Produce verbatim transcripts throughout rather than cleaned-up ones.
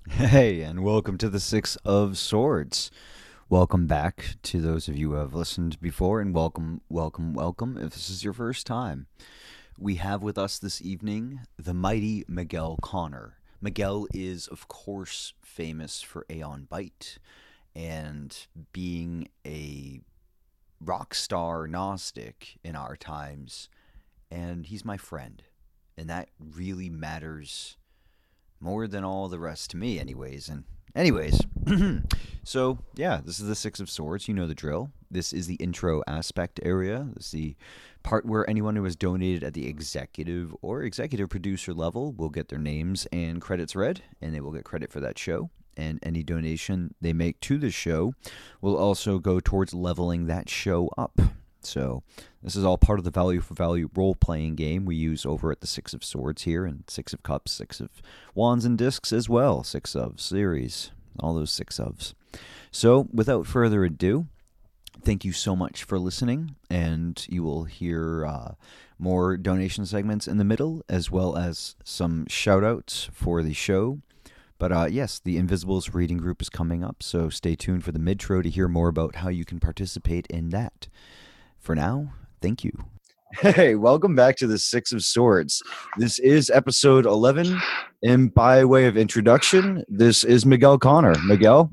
Hey, and welcome to the Six of Swords. Welcome back to those of you who have listened before, and welcome, welcome, welcome if this is your first time. We have with us this evening the mighty Miguel Connor. Miguel is, of course, famous for Aeon Byte and being a rock star Gnostic in our times, and he's my friend, and that really matters more than all the rest to me, anyways. And anyways, so yeah, this is the Six of Swords. You know the drill. This is the intro aspect area. This is the part where anyone who has donated at the executive or executive producer level will get their names and credits read, and they will get credit for that show. And any donation they make to the show will also go towards leveling that show up. So this is all part of the value for value role-playing game we use over at the Six of Swords here, and Six of Cups, Six of Wands and Discs as well, Six of series, all those six ofs. So without further ado, thank you so much for listening, and you will hear uh, more donation segments in the middle, as well as some shout-outs for the show. But uh, yes, the Invisibles reading group is coming up, so stay tuned for the mid-tro to hear more about how you can participate in that. For now, thank you. Hey, welcome back to the Six of Swords. This is episode eleven, and by way of introduction, this is Miguel Connor. Miguel?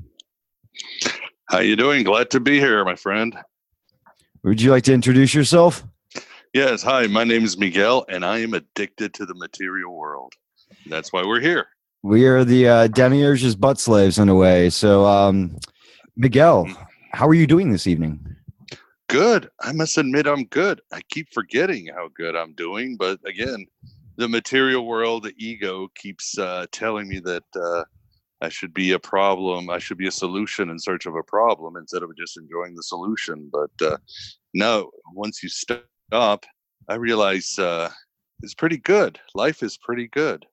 How you doing? Glad to be here, my friend. Would you like to introduce yourself? Yes, hi, my name is Miguel, and I am addicted to the material world. That's why we're here. We are the uh, Demiurge's butt slaves in a way. So, um, Miguel, how are you doing this evening? Good. I must admit I'm good. I keep forgetting how good I'm doing, but again, the material world, the ego keeps uh, telling me that uh, I should be a problem. I should be a solution in search of a problem instead of just enjoying the solution. But uh, no, once you stop, I realize uh, it's pretty good. Life is pretty good.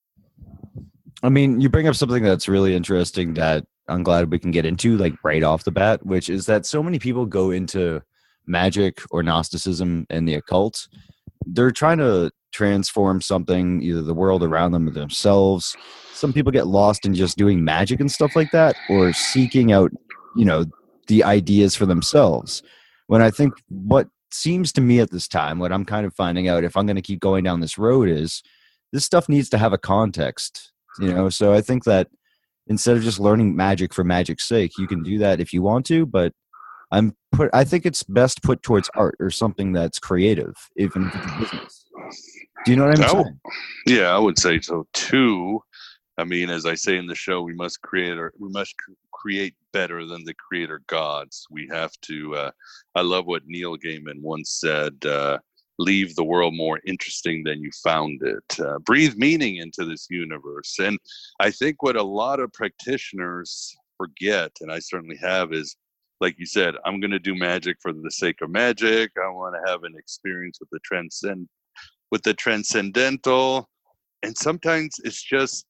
I mean, you bring up something that's really interesting that I'm glad we can get into, like right off the bat, which is that so many people go into magic or Gnosticism and the occult. They're trying to transform something, either the world around them or themselves. Some people get lost in just doing magic and stuff like that, or seeking out, you know, the ideas for themselves. When I think what seems to me at this time, what I'm kind of finding out if I'm going to keep going down this road is this stuff needs to have a context, you know? So I think that instead of just learning magic for magic's sake, you can do that if you want to, but I'm put. I think it's best put towards art or something that's creative, even if it's a business. Do you know what I'm I, saying? yeah, I would say so too. I mean, as I say in the show, we must create or we must create better than the creator gods. We have to. Uh, I love what Neil Gaiman once said. Uh, leave the world more interesting than you found it. Uh, breathe meaning into this universe. And I think what a lot of practitioners forget, and I certainly have, is like you said, I'm going to do magic for the sake of magic. I want to have an experience with the transcend, with the transcendental. And sometimes it's just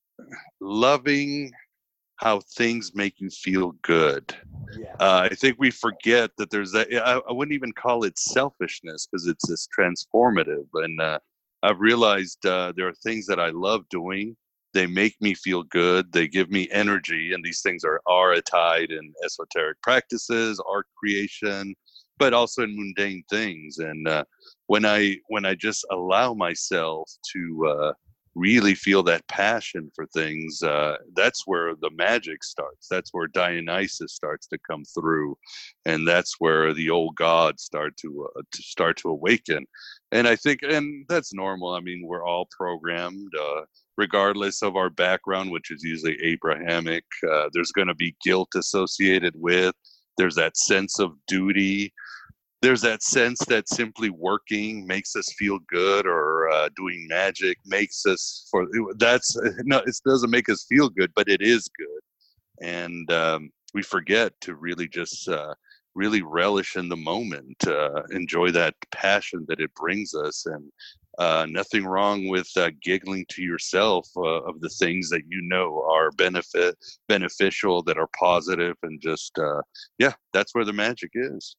loving how things make you feel good. Yeah. Uh, I think we forget that there's that. I, I wouldn't even call it selfishness because it's this transformative. And uh, I've realized uh, there are things that I love doing. They make me feel good. They give me energy. And these things are, are tied in esoteric practices, art creation, but also in mundane things. And uh, when I when I just allow myself to uh, really feel that passion for things, uh, that's where the magic starts. That's where Dionysus starts to come through, and that's where the old gods start to uh, to start to awaken. And I think, and that's normal. I mean, we're all programmed, uh, regardless of our background, which is usually Abrahamic. Uh, there's going to be guilt associated with. There's that sense of duty. There's that sense that simply working makes us feel good, or uh, doing magic makes us for that's no, it doesn't make us feel good, but it is good. And um, we forget to really just uh, really relish in the moment, uh, enjoy that passion that it brings us. And uh, nothing wrong with uh, giggling to yourself uh, of the things that you know are benefit beneficial, that are positive, and just uh, yeah, that's where the magic is.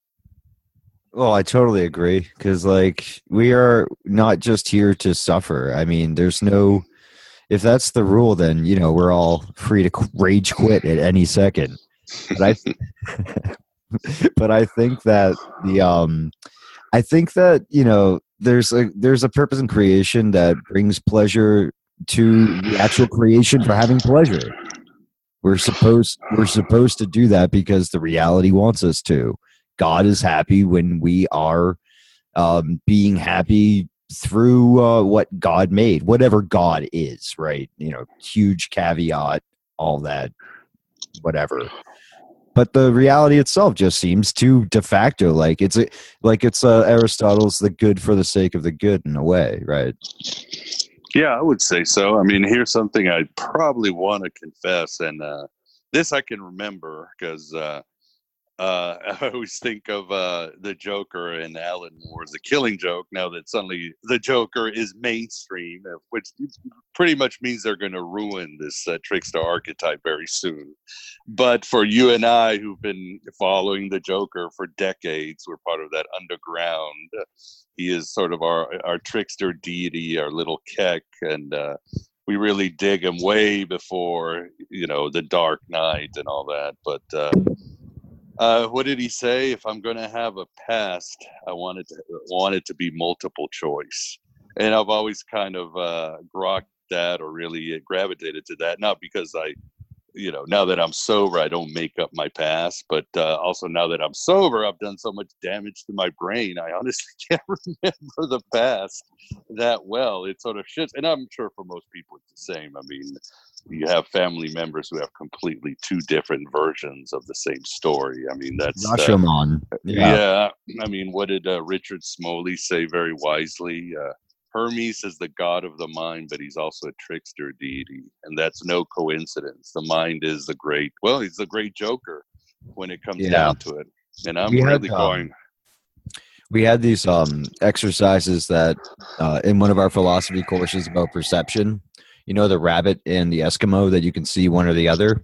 Well, I totally agree, because like we are not just here to suffer. I mean, there's no if that's the rule, then you know we're all free to rage quit at any second. But I, but I think that the um, I think that you know there's a there's a purpose in creation that brings pleasure to the actual creation for having pleasure. We're supposed we're supposed to do that because the reality wants us to. God is happy when we are um, being happy through uh, what God made, whatever God is, right? You know, huge caveat, all that, whatever. But the reality itself just seems to de facto like it's a, like it's uh, Aristotle's the good for the sake of the good in a way, right? Yeah, I would say so. I mean, here's something I probably want to confess, and uh, this I can remember because uh, uh, I always think of uh, the Joker and Alan Moore's The Killing Joke. Now that suddenly the Joker is mainstream, uh, which pretty much means they're going to ruin this uh, trickster archetype very soon. But for you and I, who've been following the Joker for decades, we're part of that underground. He is sort of our our trickster deity, our little Keck, and uh, we really dig him way before you know the Dark Knight and all that. But uh, uh, what did he say? If I'm going to have a past, I want it to want it to be multiple choice. And I've always kind of uh, grokked that or really gravitated to that, not because I you know, now that I'm sober, I don't make up my past. But uh, also now that I'm sober, I've done so much damage to my brain. I honestly can't remember the past that well. It sort of shits. And I'm sure for most people it's the same. I mean, you have family members who have completely two different versions of the same story. I mean, that's Rashomon. Uh, yeah. yeah. I mean, what did uh, Richard Smalley say very wisely? Uh, Hermes is the god of the mind, but he's also a trickster deity, and that's no coincidence. The mind is the great, well, he's the great Joker when it comes yeah. down to it. And I'm we really had, going. Um, we had these um, exercises that uh, in one of our philosophy courses about perception. You know, the rabbit and the Eskimo that you can see one or the other.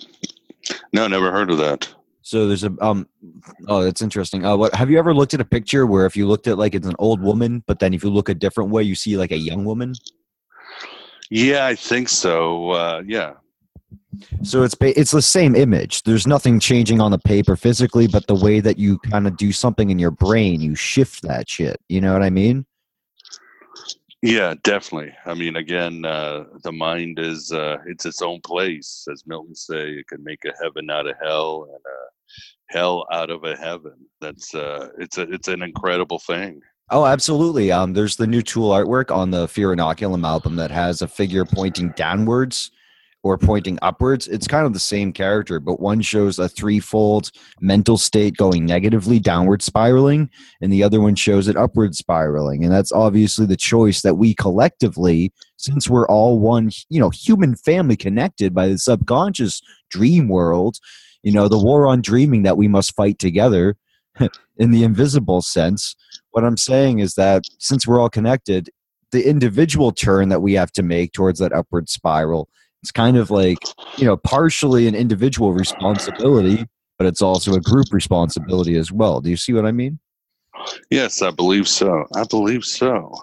No, never heard of that. So there's a um oh that's interesting. Uh, what have you ever looked at a picture where if you looked at like it's an old woman, but then if you look a different way, you see like a young woman? Yeah, I think so. Uh, yeah. So it's it's the same image. There's nothing changing on the paper physically, but the way that you kind of do something in your brain, you shift that shit. You know what I mean? Yeah, definitely. I mean, again, uh, the mind is uh, it's its own place, as Milton say. It can make a heaven out of hell and a hell out of a heaven. That's uh, it's a it's an incredible thing. Oh, absolutely. Um, there's the new Tool artwork on the Fear Inoculum album that has a figure pointing downwards or pointing upwards. It's kind of the same character, but one shows a threefold mental state going negatively, downward spiraling, and the other one shows it upward spiraling. And that's obviously the choice that we collectively, since we're all one, you know, human family connected by the subconscious dream world, you know, the war on dreaming that we must fight together in the invisible sense. What I'm saying is that since we're all connected, the individual turn that we have to make towards that upward spiral, it's kind of like, you know, partially an individual responsibility, but it's also a group responsibility as well. Do you see what I mean? Yes, I believe so. I believe so.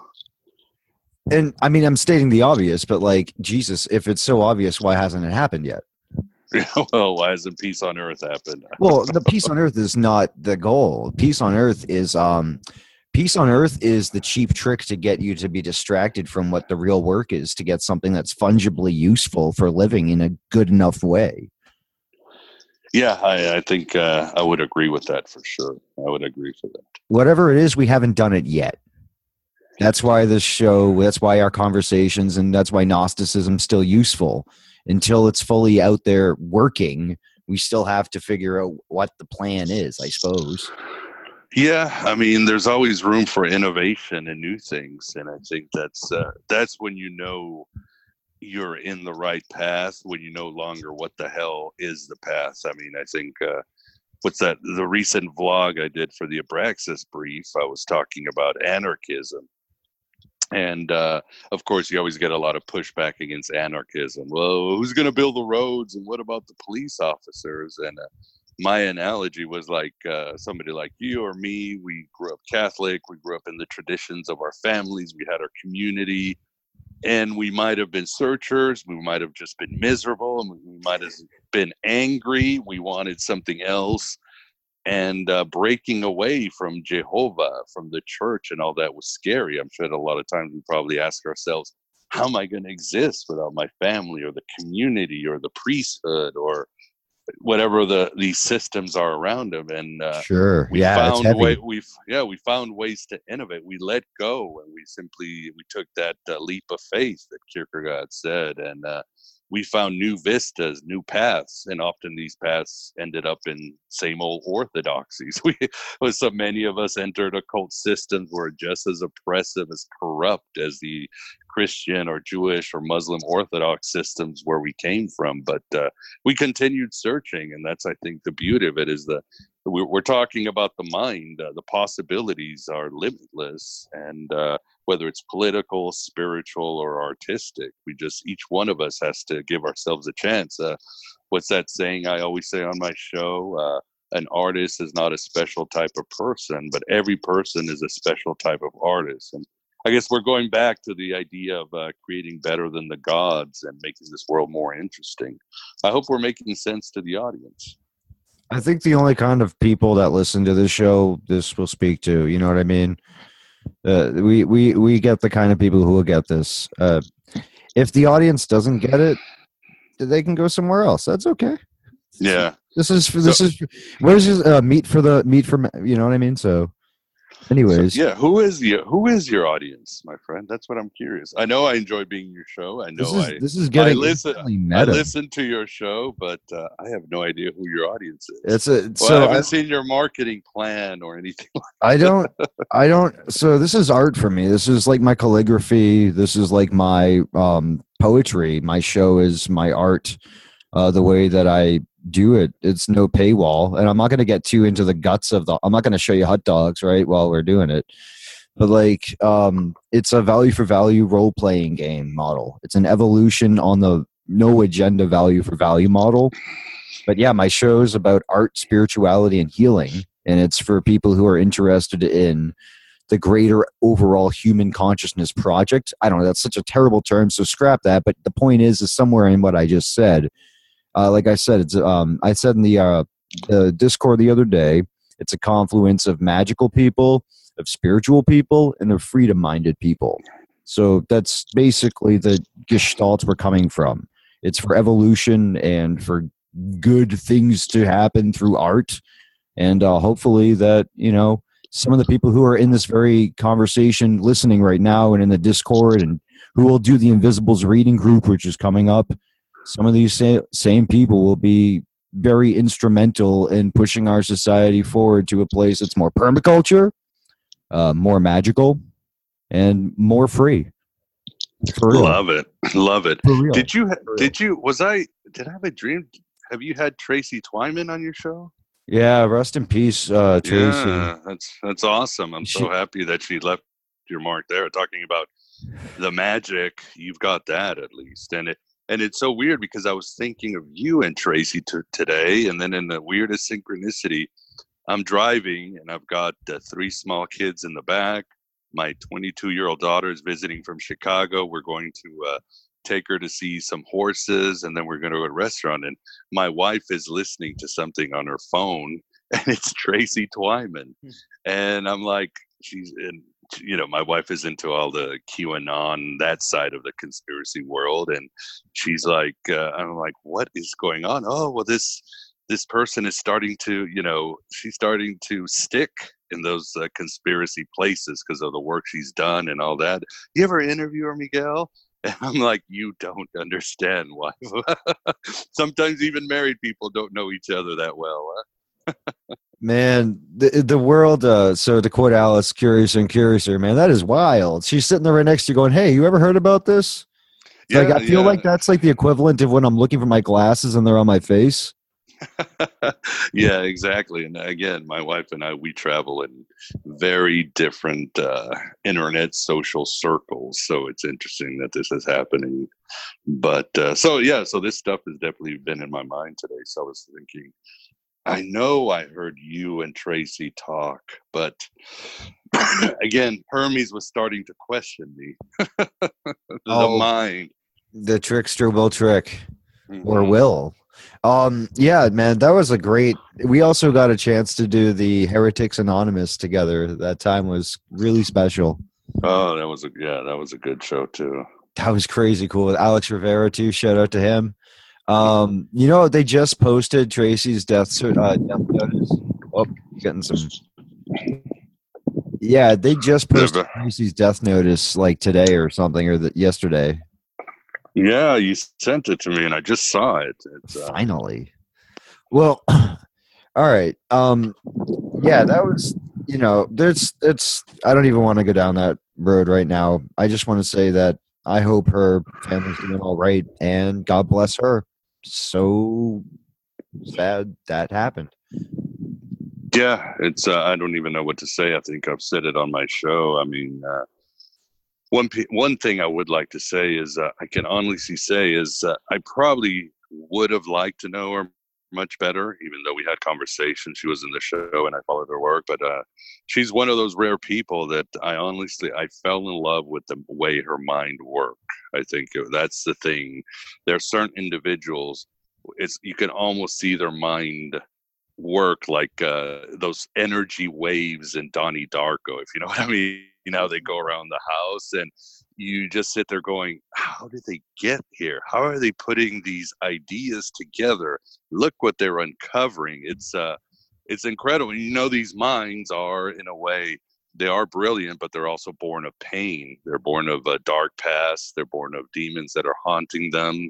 And I mean, I'm stating the obvious, but like, Jesus, if it's so obvious, why hasn't it happened yet? Well, why hasn't peace on earth happened? Well, the peace on earth is not the goal. Peace on earth is, um, Peace on earth is the cheap trick to get you to be distracted from what the real work is, to get something that's fungibly useful for living in a good enough way. Yeah, I, I think uh, I would agree with that for sure. I would agree for that. Whatever it is, we haven't done it yet. That's why this show, that's why our conversations, and that's why Gnosticism's still useful. Until it's fully out there working, we still have to figure out what the plan is, I suppose. Yeah, I mean, there's always room for innovation and new things, and I think that's uh, that's when you know you're in the right path, when you no longer what the hell is the path. I mean, I think uh, what's that? The recent vlog I did for the Abraxas brief, I was talking about anarchism, and uh, of course, you always get a lot of pushback against anarchism. Well, who's going to build the roads, and what about the police officers? And uh, my analogy was like uh, somebody like you or me. We grew up Catholic. We grew up in the traditions of our families. We had our community. and we might have been searchers, we might have just been miserable, and we might have been angry, we wanted something else. And uh, breaking away from Jehovah, from the church and all that was scary. I'm sure that a lot of times we probably ask ourselves, how am I going to exist without my family or the community or the priesthood or whatever the these systems are around them? And uh, Sure. we Yeah, it's found way heavy. we yeah we found ways to innovate. We let go, and we simply we took that uh, leap of faith that Kierkegaard said, and uh, we found new vistas, new paths, and often these paths ended up in same old orthodoxies. We, so many of us entered occult systems were just as oppressive, as corrupt as the Christian or Jewish or Muslim Orthodox systems where we came from. But uh, we continued searching, and that's, I think, the beauty of it is the we're, we're talking about the mind. Uh, the possibilities are limitless, and uh, whether it's political, spiritual, or artistic, we just each one of us has to give ourselves a chance. Uh, what's that saying I always say on my show? Uh, an artist is not a special type of person, but every person is a special type of artist. And I guess we're going back to the idea of uh, creating better than the gods and making this world more interesting. I hope we're making sense to the audience. I think the only kind of people that listen to this show this will speak to, you know what I mean? Uh, we, we, we get the kind of people who will get this. Uh, if the audience doesn't get it, they can go somewhere else. That's okay. Yeah. This is for, this so, is for, where's his uh, meat for the meat for, you know what I mean? So anyways. So, yeah. Who is your, who is your audience, my friend? That's what I'm curious. I know I enjoy being in your show. I know this is, I, this is getting I listen, I listen to your show, but uh, I have no idea who your audience is. It's a, well, so I haven't I, seen your marketing plan or anything like I don't, I don't, so this is art for me. This is like my calligraphy. This is like my um, poetry. My show is my art. Uh, the way that I do it, it's no paywall, and I'm not going to get too into the guts of the. I'm not going to show you hot dogs right while we're doing it, but like, um, it's a value for value role playing game model. It's an evolution on the no agenda value for value model. But yeah, my show is about art, spirituality, and healing, and it's for people who are interested in the greater overall human consciousness project. I don't know. That's such a terrible term, so scrap that. But the point is, is somewhere in what I just said. Uh, like I said, it's um, I said in the uh, the Discord the other day, it's a confluence of magical people, of spiritual people, and of freedom-minded people. So that's basically the gestalt we're coming from. It's for evolution and for good things to happen through art, and uh, hopefully that, you know, some of the people who are in this very conversation listening right now and in the Discord, and who will do the Invisibles reading group, which is coming up. Some of these same, same people will be very instrumental in pushing our society forward to a place that's more permaculture, uh, more magical, and more free. For real. Love it. Love it. For real. Did you, did you, was I, did I have a dream? Have you had Tracy Twyman on your show? Yeah, rest in peace, uh, Tracy. Yeah, that's, that's awesome. I'm she, so happy that she left your mark there. Talking about the magic, you've got that at least. And it, And it's so weird because I was thinking of you and Tracy t- today, and then in the weirdest synchronicity, I'm driving and I've got uh, three small kids in the back. My twenty-two-year-old daughter is visiting from Chicago. We're going to uh, take her to see some horses, and then we're going to go to a restaurant. And my wife is listening to something on her phone, and it's Tracy Twyman. Hmm. And I'm like, she's in. You know, my wife is into all the QAnon, that side of the conspiracy world. And she's like, uh, I'm like, what is going on? Oh, well, this, this person is starting to, you know, she's starting to stick in those uh, conspiracy places because of the work she's done and all that. You ever interview her, Miguel? And I'm like, you don't understand why. Sometimes even married people don't know each other that well. Huh? Man, the the world, uh, so to quote Alice, curiouser and curiouser, man, that is wild. She's sitting there right next to you going, hey, you ever heard about this? It's yeah, like, I feel yeah. like that's like the equivalent of when I'm looking for my glasses and they're on my face. Yeah, exactly. And again, my wife and I, we travel in very different uh, internet social circles. So it's interesting that this is happening. But uh, so, yeah, so this stuff has definitely been in my mind today. So I was thinking, I know I heard you and Tracy talk, but again, Hermes was starting to question me. The Oh, mind. the trickster will trick or Mm-hmm. will. Um, yeah, man, that was a great. We also got a chance to do the Heretics Anonymous together. That time was really special. Oh, that was a yeah, that was a good show too. That was crazy cool with Alex Rivera too. Shout out to him. Mm-hmm. Um, you know, they just posted Tracy's death cert, uh, death notice. Oh, getting some. Yeah, they just posted Tracy's death notice like today or something, or the, yesterday. Yeah, you sent it to me, and I just saw it. It's uh, Finally. Well, all right. Um, yeah, that was. You know, there's. It's. I don't even want to go down that road right now. I just want to say that I hope her family's doing all right, and God bless her. So sad that happened. yeah, it's. Uh, I don't even know what to say. I think I've said it on my show. I mean, uh, one one thing I would like to say is uh, I can honestly say is uh, I probably would have liked to know her much better, even though we had conversations. She was in the show and I followed her work, but uh, she's one of those rare people that I honestly I fell in love with the way her mind worked. I think that's the thing. There are certain individuals. It's you can almost see their mind work like uh, those energy waves in Donnie Darko, if you know what I mean. You know, they go around the house and you just sit there going, how did they get here? How are they putting these ideas together? Look what they're uncovering. It's uh it's incredible. You know, these minds are in a way they are brilliant, but they're also born of pain. They're born of a dark past. They're born of demons that are haunting them,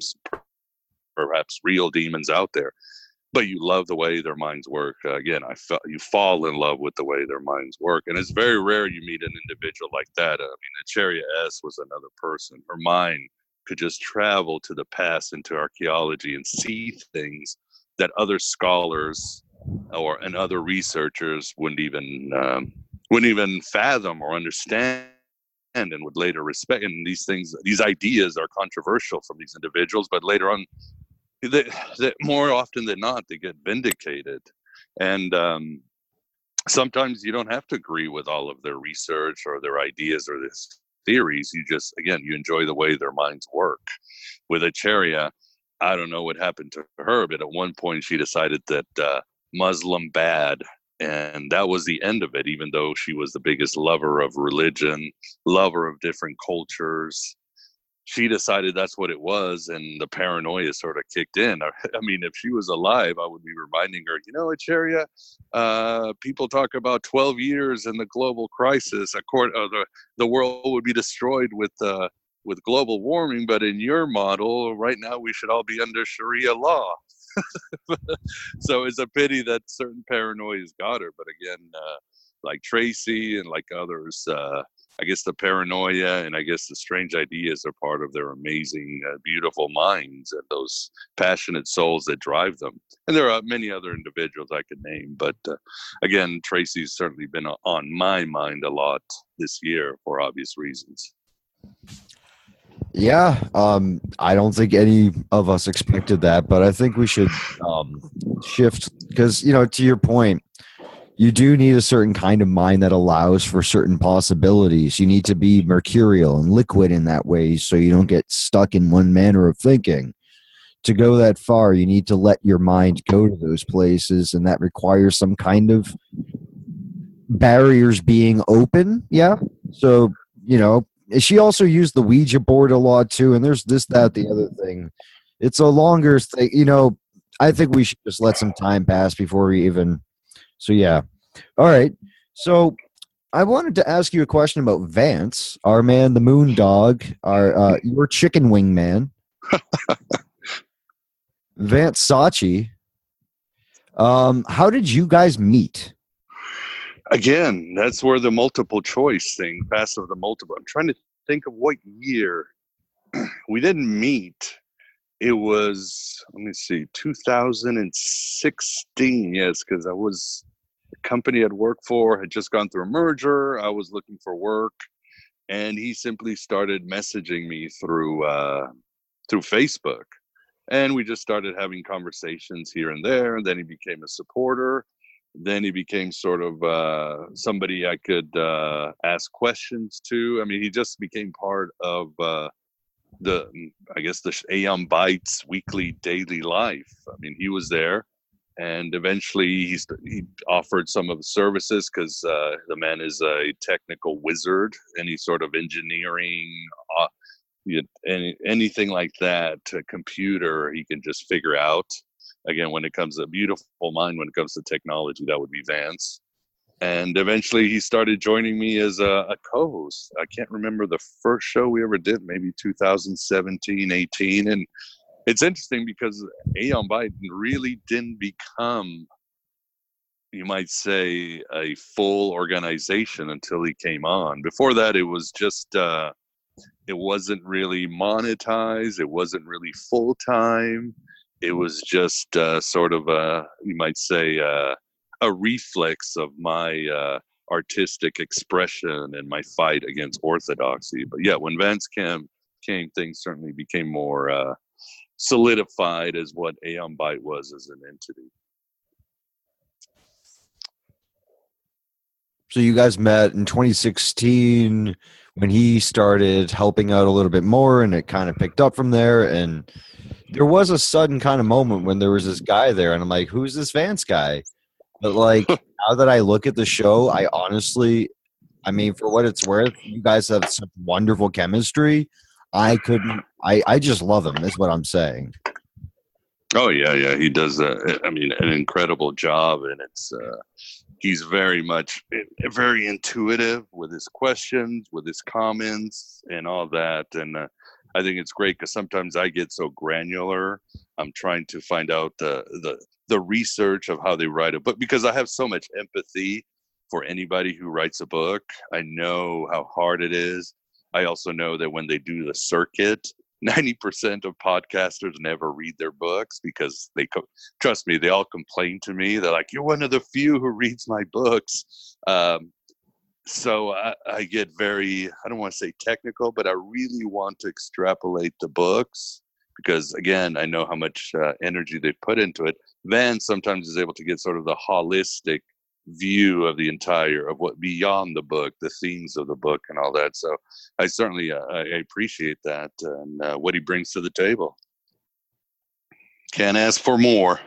perhaps real demons out there, but you love the way their minds work. Uh, again, I felt you fall in love with the way their minds work, and it's very rare you meet an individual like that. Uh, I mean, Echeria S was another person. Her mind could just travel to the past into archaeology and see things that other scholars or and other researchers wouldn't even um, wouldn't even fathom or understand and would later respect. And these things, these ideas are controversial from these individuals, but later on that, that more often than not they get vindicated, and um, sometimes you don't have to agree with all of their research or their ideas or their theories. You just again you enjoy the way their minds work. With Echeria, I don't know what happened to her, but at one point she decided that uh, Muslim bad, and that was the end of it. Even though she was the biggest lover of religion, lover of different cultures, she decided that's what it was, and the paranoia sort of kicked in. I mean, if she was alive, I would be reminding her, you know, Echeria, uh, people talk about twelve years and the global crisis. According, uh, the the world would be destroyed with uh, with global warming, but in your model, right now we should all be under Sharia law. So it's a pity that certain paranoias got her. But again, uh, like Tracy and like others, uh, I guess the paranoia and I guess the strange ideas are part of their amazing, uh, beautiful minds and those passionate souls that drive them. And there are many other individuals I could name, but uh, again, Tracy's certainly been on my mind a lot this year for obvious reasons. Yeah, um, I don't think any of us expected that, but I think we should um, shift because, you know, to your point, you do need a certain kind of mind that allows for certain possibilities. You need to be mercurial and liquid in that way so you don't get stuck in one manner of thinking. To go that far, you need to let your mind go to those places, and that requires some kind of barriers being open. Yeah. So, you know, she also used the Ouija board a lot too, and there's this, that, the other thing. It's a longer thing, you know. I think we should just let some time pass before we even. So yeah, all right. So I wanted to ask you a question about Vance, our man, the Moon Dog, our uh, your chicken wing man, Vance Sachi. Um, how did you guys meet? Again, that's where the multiple choice thing, passive the multiple. I'm trying to think of what year we didn't meet. It was, let me see, two thousand sixteen. Yes, because I was, the company I'd worked for had just gone through a merger. I was looking for work, and he simply started messaging me through uh, through Facebook. And we just started having conversations here and there. And then he became a supporter. Then he became sort of uh, somebody I could uh, ask questions to. I mean, he just became part of uh, the, I guess, the Aeon Bytes weekly daily life. I mean, he was there. And eventually he's, he offered some of the services because uh, the man is a technical wizard. Any sort of engineering, uh, you know, any, anything like that, a computer, he can just figure out. Again, when it comes to a beautiful mind, when it comes to technology, that would be Vance. And eventually he started joining me as a, a co-host. I can't remember the first show we ever did, maybe two thousand seventeen, eighteen. And it's interesting because Aeon Byte really didn't become, you might say, a full organization until he came on. Before that, it was just, uh, it wasn't really monetized. It wasn't really full-time. It was just uh, sort of a, you might say, uh, a reflex of my uh, artistic expression and my fight against orthodoxy. But yeah, when Vance came, came things certainly became more uh, solidified as what Aeon Byte was as an entity. So you guys met in twenty sixteen when he started helping out a little bit more, and it kind of picked up from there. And there was a sudden kind of moment when there was this guy there, and I'm like, who's this Vance guy? But like, now that I look at the show, I honestly, I mean, for what it's worth, you guys have some wonderful chemistry. I couldn't, I, I just love him, is what I'm saying. Oh yeah, yeah, he does. Uh, I mean, an incredible job, and it's uh, he's very much very intuitive with his questions, with his comments, and all that. And uh, I think it's great because sometimes I get so granular. I'm trying to find out the the the research of how they write a book because I have so much empathy for anybody who writes a book. I know how hard it is. I also know that when they do the circuit, ninety percent of podcasters never read their books because they, co- trust me, they all complain to me. They're like, you're one of the few who reads my books. Um, so I, I get very, I don't want to say technical, but I really want to extrapolate the books because, again, I know how much uh, energy they put into it. Van sometimes is able to get sort of the holistic view of the entire of what beyond the book, the themes of the book and all that. So I certainly uh, I appreciate that and uh, what he brings to the table. Can't ask for more.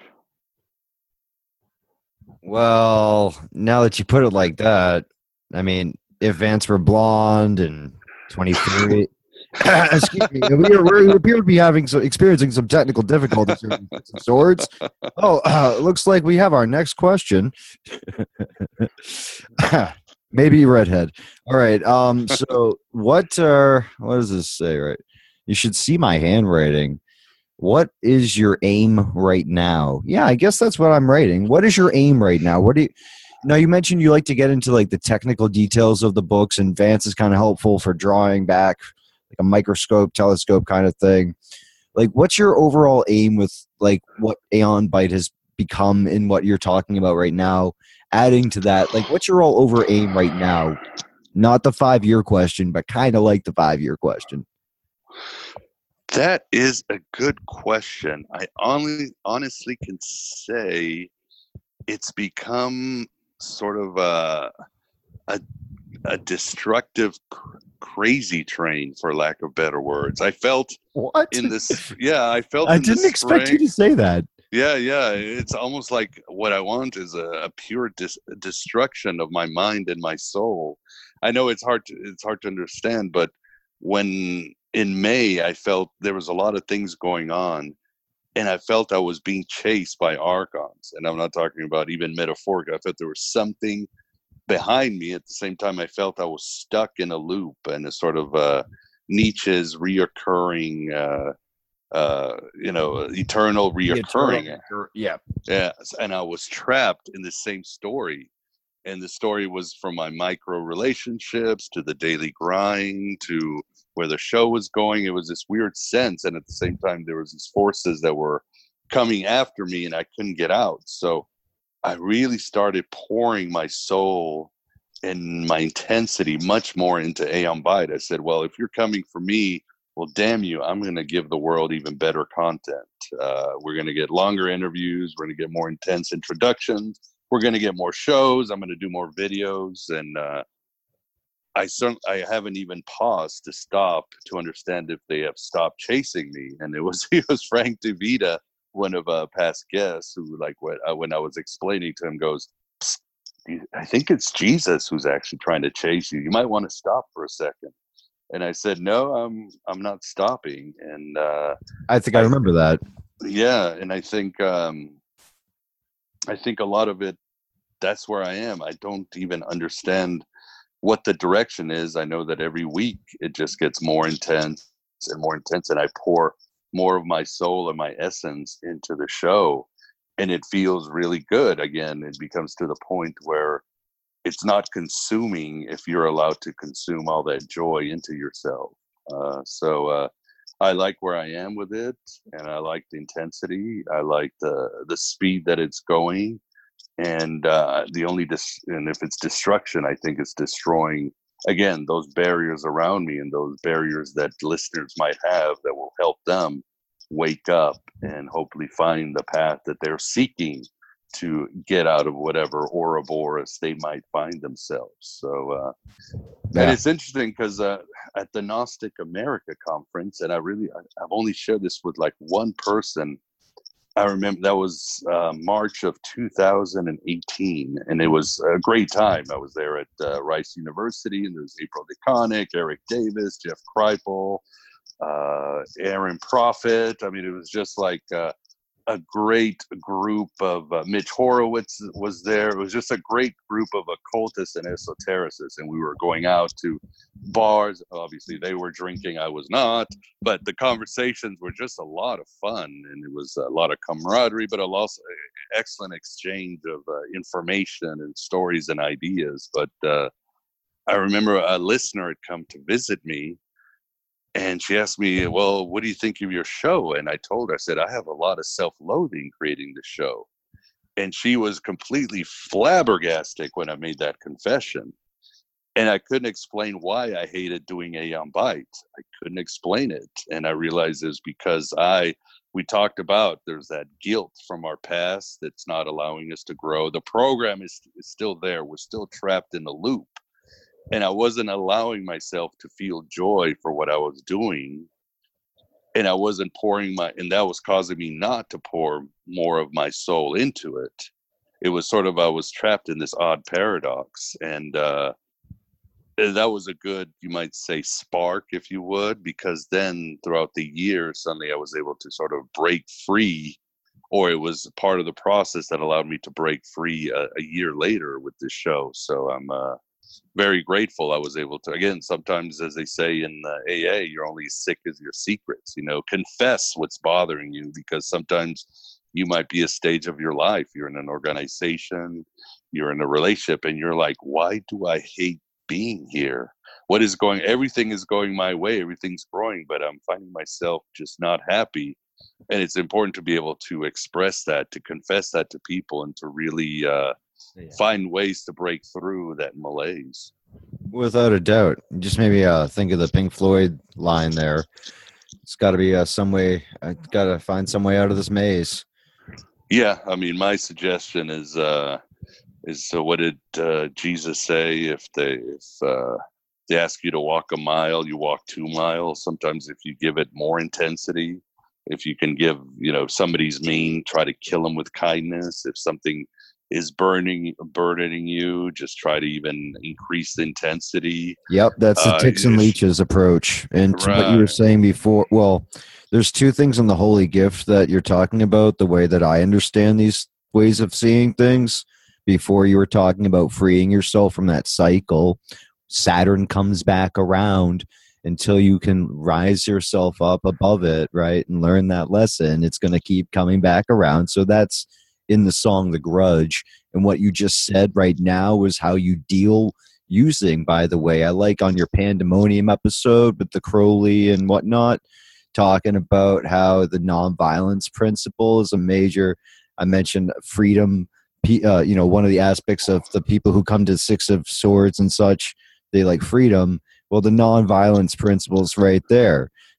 Well, now that you put it like that, I mean, if Vance were blonde and twenty-three, excuse me, we, are, we appear to be having some, experiencing some technical difficulties here with some swords. Oh, uh, looks like we have our next question. Maybe redhead. All right. Um. So what? Uh, what does this say? Right. You should see my handwriting. What is your aim right now? Yeah, I guess that's what I'm writing. What is your aim right now? What do you? Now you mentioned you like to get into like the technical details of the books, and Vance is kind of helpful for drawing back, like a microscope, telescope kind of thing. Like, what's your overall aim with like what Aeon Byte has become in what you're talking about right now? Adding to that, like, what's your all over aim right now? Not the five year question, but kind of like the five year question. That is a good question. I only honestly can say it's become sort of a a, a destructive cr- crazy train, for lack of better words. I felt what in this. Yeah, I felt. I in didn't the expect spring, you to say that. Yeah, yeah. It's almost like what I want is a, a pure dis- destruction of my mind and my soul. I know it's hard to it's hard to understand, but when in May I felt there was a lot of things going on, and I felt I was being chased by archons, and I'm not talking about even metaphorically. I felt there was something behind me. At the same time, I felt I was stuck in a loop and a sort of uh, Nietzsche's reoccurring. Uh, uh you know eternal reoccurring eternal, yeah yeah and I was trapped in the same story, and the story was from my micro relationships to the daily grind to where the show was going. It was this weird sense, and at the same time there was these forces that were coming after me and I couldn't get out. So I really started pouring my soul and my intensity much more into Aeon Byte. I said, well, if you're coming for me, well, damn you, I'm going to give the world even better content. Uh, we're going to get longer interviews. We're going to get more intense introductions. We're going to get more shows. I'm going to do more videos. And uh, I, cert- I haven't even paused to stop to understand if they have stopped chasing me. And it was, it was Frank DeVita, one of uh, past guests, who, like, when, uh, when I was explaining to him, goes, I think it's Jesus who's actually trying to chase you. You might want to stop for a second. And I said, no, I'm I'm not stopping. And uh, I think I, I remember that. Yeah, and I think um, I think a lot of it, that's where I am. I don't even understand what the direction is. I know that every week it just gets more intense and more intense, and I pour more of my soul and my essence into the show, and it feels really good. Again, it becomes to the point where it's not consuming if you're allowed to consume all that joy into yourself. Uh, so uh, I like where I am with it, and I like the intensity. I like the the speed that it's going, and uh, the only dis- and if it's destruction, I think it's destroying again those barriers around me and those barriers that listeners might have that will help them wake up and hopefully find the path that they're seeking to get out of whatever Ouroboros they might find themselves. So, uh, yeah. And it's interesting because uh, at the Gnostic America conference, and I really, I, I've only shared this with like one person. I remember that was uh, March of two thousand eighteen, and it was a great time. I was there at uh, Rice University, and there was April DeConnick, Eric Davis, Jeff Kripal, uh, Aaron Prophet. I mean, it was just like, uh, a great group of uh, Mitch Horowitz was there. It was just a great group of occultists and esotericists, and we were going out to bars. Obviously, they were drinking, I was not, but the conversations were just a lot of fun, and it was a lot of camaraderie, but also excellent exchange of uh, information and stories and ideas. But uh, I remember a listener had come to visit me, and she asked me, well, what do you think of your show? And I told her, I said, I have a lot of self-loathing creating the show. And she was completely flabbergasted when I made that confession. And I couldn't explain why I hated doing Aeon Byte. I couldn't explain it. And I realized it was because I, we talked about there's that guilt from our past that's not allowing us to grow. The program is, is still there. We're still trapped in the loop. And I wasn't allowing myself to feel joy for what I was doing. And I wasn't pouring my, and that was causing me not to pour more of my soul into it. It was sort of, I was trapped in this odd paradox. And uh, that was a good, you might say, spark, if you would, because then throughout the year, suddenly I was able to sort of break free, or it was part of the process that allowed me to break free a, a year later with this show. So I'm, uh, very grateful I was able to. Again, sometimes, as they say in uh, A A, you're only as sick as your secrets. You know, confess what's bothering you, because sometimes you might be a stage of your life. You're in an organization, you're in a relationship, and you're like, why do I hate being here? What is going, everything is going my way, everything's growing, but I'm finding myself just not happy. And it's important to be able to express that, to confess that to people, and to really uh, yeah. find ways to break through that malaise. Without a doubt. Just maybe uh, think of the Pink Floyd line there. It's got to be uh, some way, I got to find some way out of this maze. Yeah, I mean, my suggestion is, uh, is uh, what did uh, Jesus say? If they, if uh, they ask you to walk a mile, you walk two miles. Sometimes if you give it more intensity, if you can give, you know, somebody's mean, try to kill them with kindness. If something is burning, burdening you, just try to even increase the intensity. Yep, that's the uh, ticks and leeches approach. And to right. what you were saying before, well, there's two things in the holy gift that you're talking about, the way that I understand these ways of seeing things. Before you were talking about freeing yourself from that cycle, Saturn comes back around until you can rise yourself up above it, right, and learn that lesson. It's going to keep coming back around. So that's in the song The Grudge. And what you just said right now is how you deal using, by the way. I like on your Pandemonium episode with the Crowley and whatnot, talking about how the nonviolence principle is a major, I mentioned freedom, uh, you know, one of the aspects of the people who come to Six of Swords and such, they like freedom. Well, the nonviolence principle is right there.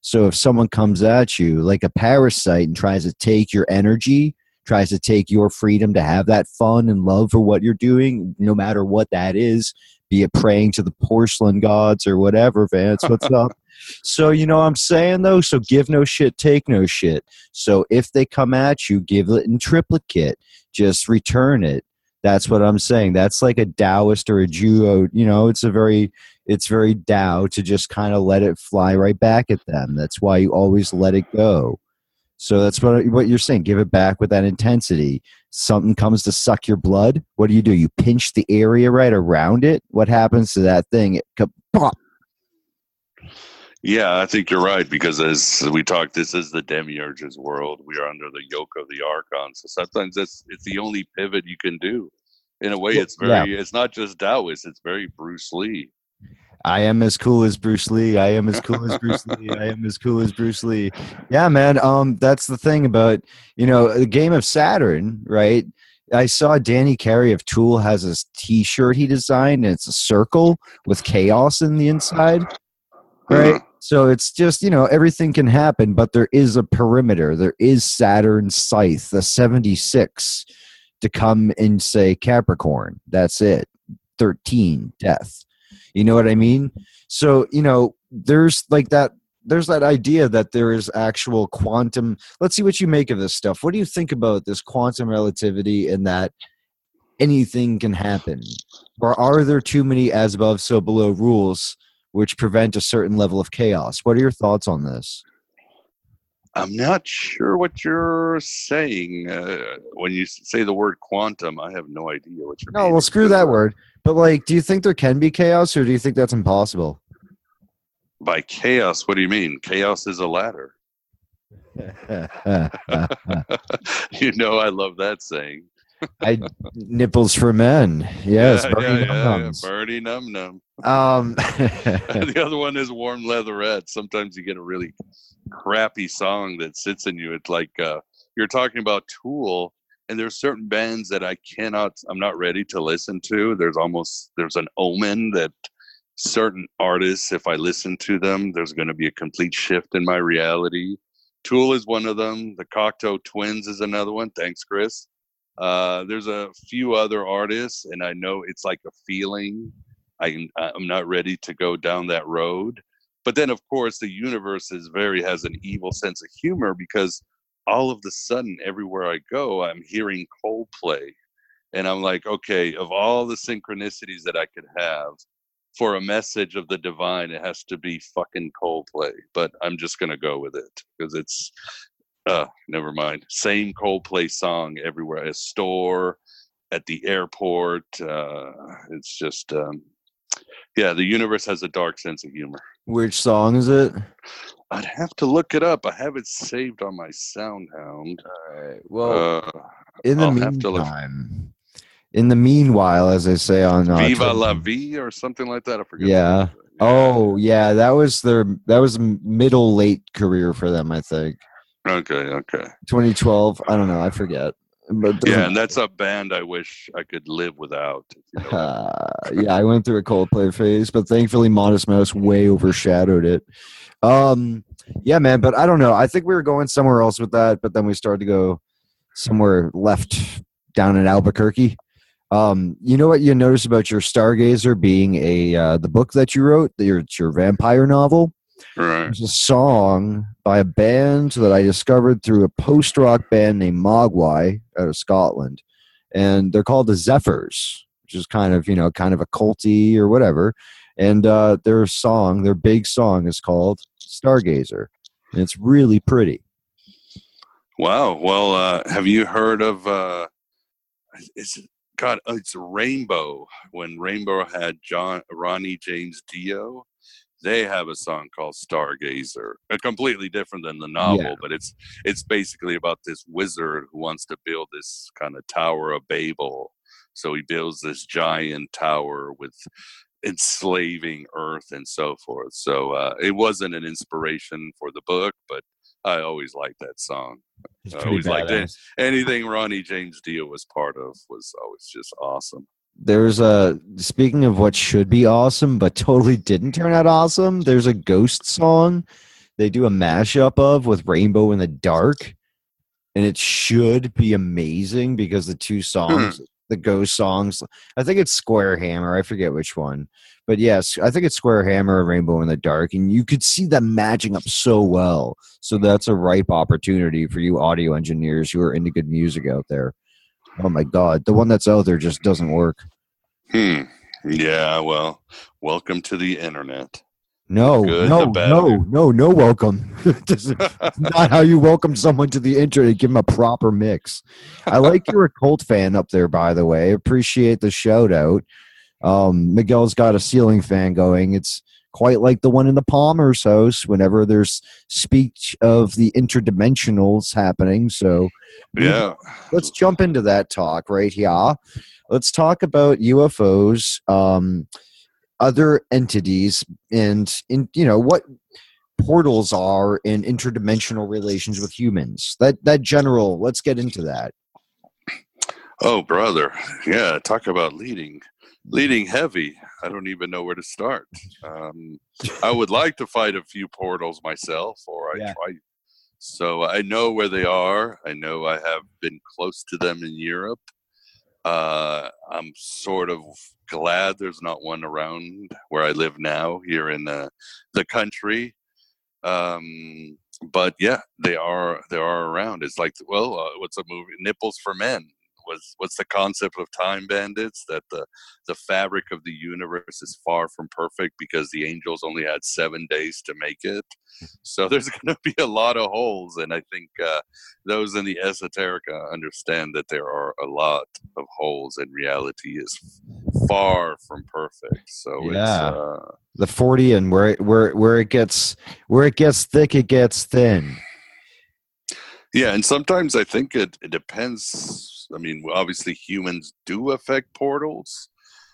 So if someone comes at you like a parasite and tries to take your energy, tries to take your freedom to have that fun and love for what you're doing, no matter what that is, be it praying to the porcelain gods or whatever, Vance, what's up? So, you know what I'm saying, though? So give no shit, take no shit. So if they come at you, give it in triplicate. Just return it. That's what I'm saying. That's like a Taoist or a Jew. You know, it's a very, it's very Tao to just kind of let it fly right back at them. That's why you always let it go. So that's what what you're saying. Give it back with that intensity. Something comes to suck your blood. What do you do? You pinch the area right around it. What happens to that thing? It, pop. Yeah, I think you're right, because as we talked, this is the demiurge's world. We are under the yoke of the archon. So sometimes it's it's the only pivot you can do. In a way, it's very yeah. it's not just Taoist, it's very Bruce Lee. I am as cool as Bruce Lee. I am as cool as Bruce Lee. I am as cool as Bruce Lee. Yeah, man. Um, that's the thing about, you know, the game of Saturn, right? I saw Danny Carey of Tool has his T-shirt he designed, and it's a circle with chaos in the inside, right? Uh-huh. So it's just, you know, everything can happen, but there is a perimeter. There is Saturn's scythe, the seventy-six, to come and say Capricorn. That's it. thirteen, death. You know what I mean? So, you know, there's like that, there's that idea that there is actual quantum. Let's see what you make of this stuff. What do you think about this quantum relativity and that anything can happen? Or are there too many as above, so below rules which prevent a certain level of chaos? What are your thoughts on this? I'm not sure what you're saying. Uh, when you say the word quantum, I have no idea what you're No, well, screw that word. But, like, do you think there can be chaos, or do you think that's impossible? By chaos, what do you mean? Chaos is a ladder. You know, I love that saying. I nipples for men. Yes, yeah, Bernie yeah, Num yeah, yeah. Bernie Num Num. Um, the other one is Warm Leatherette. Sometimes you get a really crappy song that sits in you. It's like uh, you're talking about Tool, and there's certain bands that I cannot, I'm not ready to listen to. There's almost, there's an omen that certain artists, if I listen to them, there's going to be a complete shift in my reality. Tool is one of them. The Cocteau Twins is another one. Thanks, Chris. Uh, there's a few other artists, and I know it's like a feeling. I, I'm not ready to go down that road. But then, of course, the universe is very has an evil sense of humor, because all of the sudden, everywhere I go, I'm hearing Coldplay. And I'm like, okay, of all the synchronicities that I could have for a message of the divine, it has to be fucking Coldplay. But I'm just going to go with it, because it's, uh, never mind. Same Coldplay song everywhere. At a store, at the airport. Uh, it's just, um, yeah, the universe has a dark sense of humor. Which song is it? I'd have to look it up. I have it saved on my SoundHound. All right. Well, uh, in the I'll meantime, in the meanwhile, as I say on uh, Viva Twitter, la Vie or something like that. I forget. Yeah. yeah. Oh, yeah. That was their that was a middle late career for them, I think. Okay. Okay. twenty twelve. I don't know. I forget. But yeah, and that's a band I wish I could live without. You know? uh, yeah, I went through a Coldplay phase, but thankfully Modest Mouse way overshadowed it. Um, yeah, man, but I don't know. I think we were going somewhere else with that, but then we started to go somewhere left down in Albuquerque. Um, you know what you notice about your Stargazer being a uh, the book that you wrote, your your vampire novel? Right. There's a song by a band that I discovered through a post-rock band named Mogwai out of Scotland, and they're called the Zephyrs, which is kind of, you know, kind of a culty or whatever. And uh, their song, their big song, is called Stargazer, and it's really pretty. Wow. Well, uh, have you heard of? Uh, it's God. It's Rainbow. When Rainbow had John Ronnie James Dio. They have a song called Stargazer, uh, completely different than the novel, yeah. but it's it's basically about this wizard who wants to build this kind of Tower of Babel. So he builds this giant tower with enslaving Earth and so forth. So uh, it wasn't an inspiration for the book, but I always liked that song. It's I always liked it. Anything Ronnie James Dio was part of was always just awesome. There's a, speaking of what should be awesome, but totally didn't turn out awesome, there's a Ghost song they do a mashup of with Rainbow in the Dark, and it should be amazing because the two songs, the Ghost songs, I think it's Square Hammer, I forget which one, but yes, I think it's Square Hammer and Rainbow in the Dark, and you could see them matching up so well. So that's a ripe opportunity for you audio engineers who are into good music out there. Oh my God, the one that's out there just doesn't work. Hmm. Yeah, well, welcome to the internet. No, Good, no, the bad, no, no, no welcome. This is not how you welcome someone to the internet. Give them a proper mix. I like you're a Colt fan up there, by the way. Appreciate the shout out. Um, Miguel's got a ceiling fan going. It's quite like the one in the Palmer's house whenever there's speech of the interdimensionals happening. So yeah. Let's jump into that talk right here. Let's talk about U F Os, um, other entities, and in you know what portals are in interdimensional relations with humans. That that general. Let's get into that. Oh, brother, yeah. Talk about leading, leading heavy. I don't even know where to start. Um, I would like to fight a few portals myself, or I Yeah. try. So I know where they are. I know I have been close to them in Europe. Uh, I'm sort of glad there's not one around where I live now here in the, the country. Um, but yeah, they are they are around. It's like, well, uh, what's a movie? Nipples for Men. Was what's the concept of Time Bandits? That the the fabric of the universe is far from perfect because the angels only had seven days to make it. So there's going to be a lot of holes, and I think uh, those in the esoterica understand that there are a lot of holes, and reality is far from perfect. So Yeah. it's uh, the forty and where it, where where it gets where it gets thick, it gets thin. Yeah, and sometimes I think it, it depends. I mean, obviously humans do affect portals.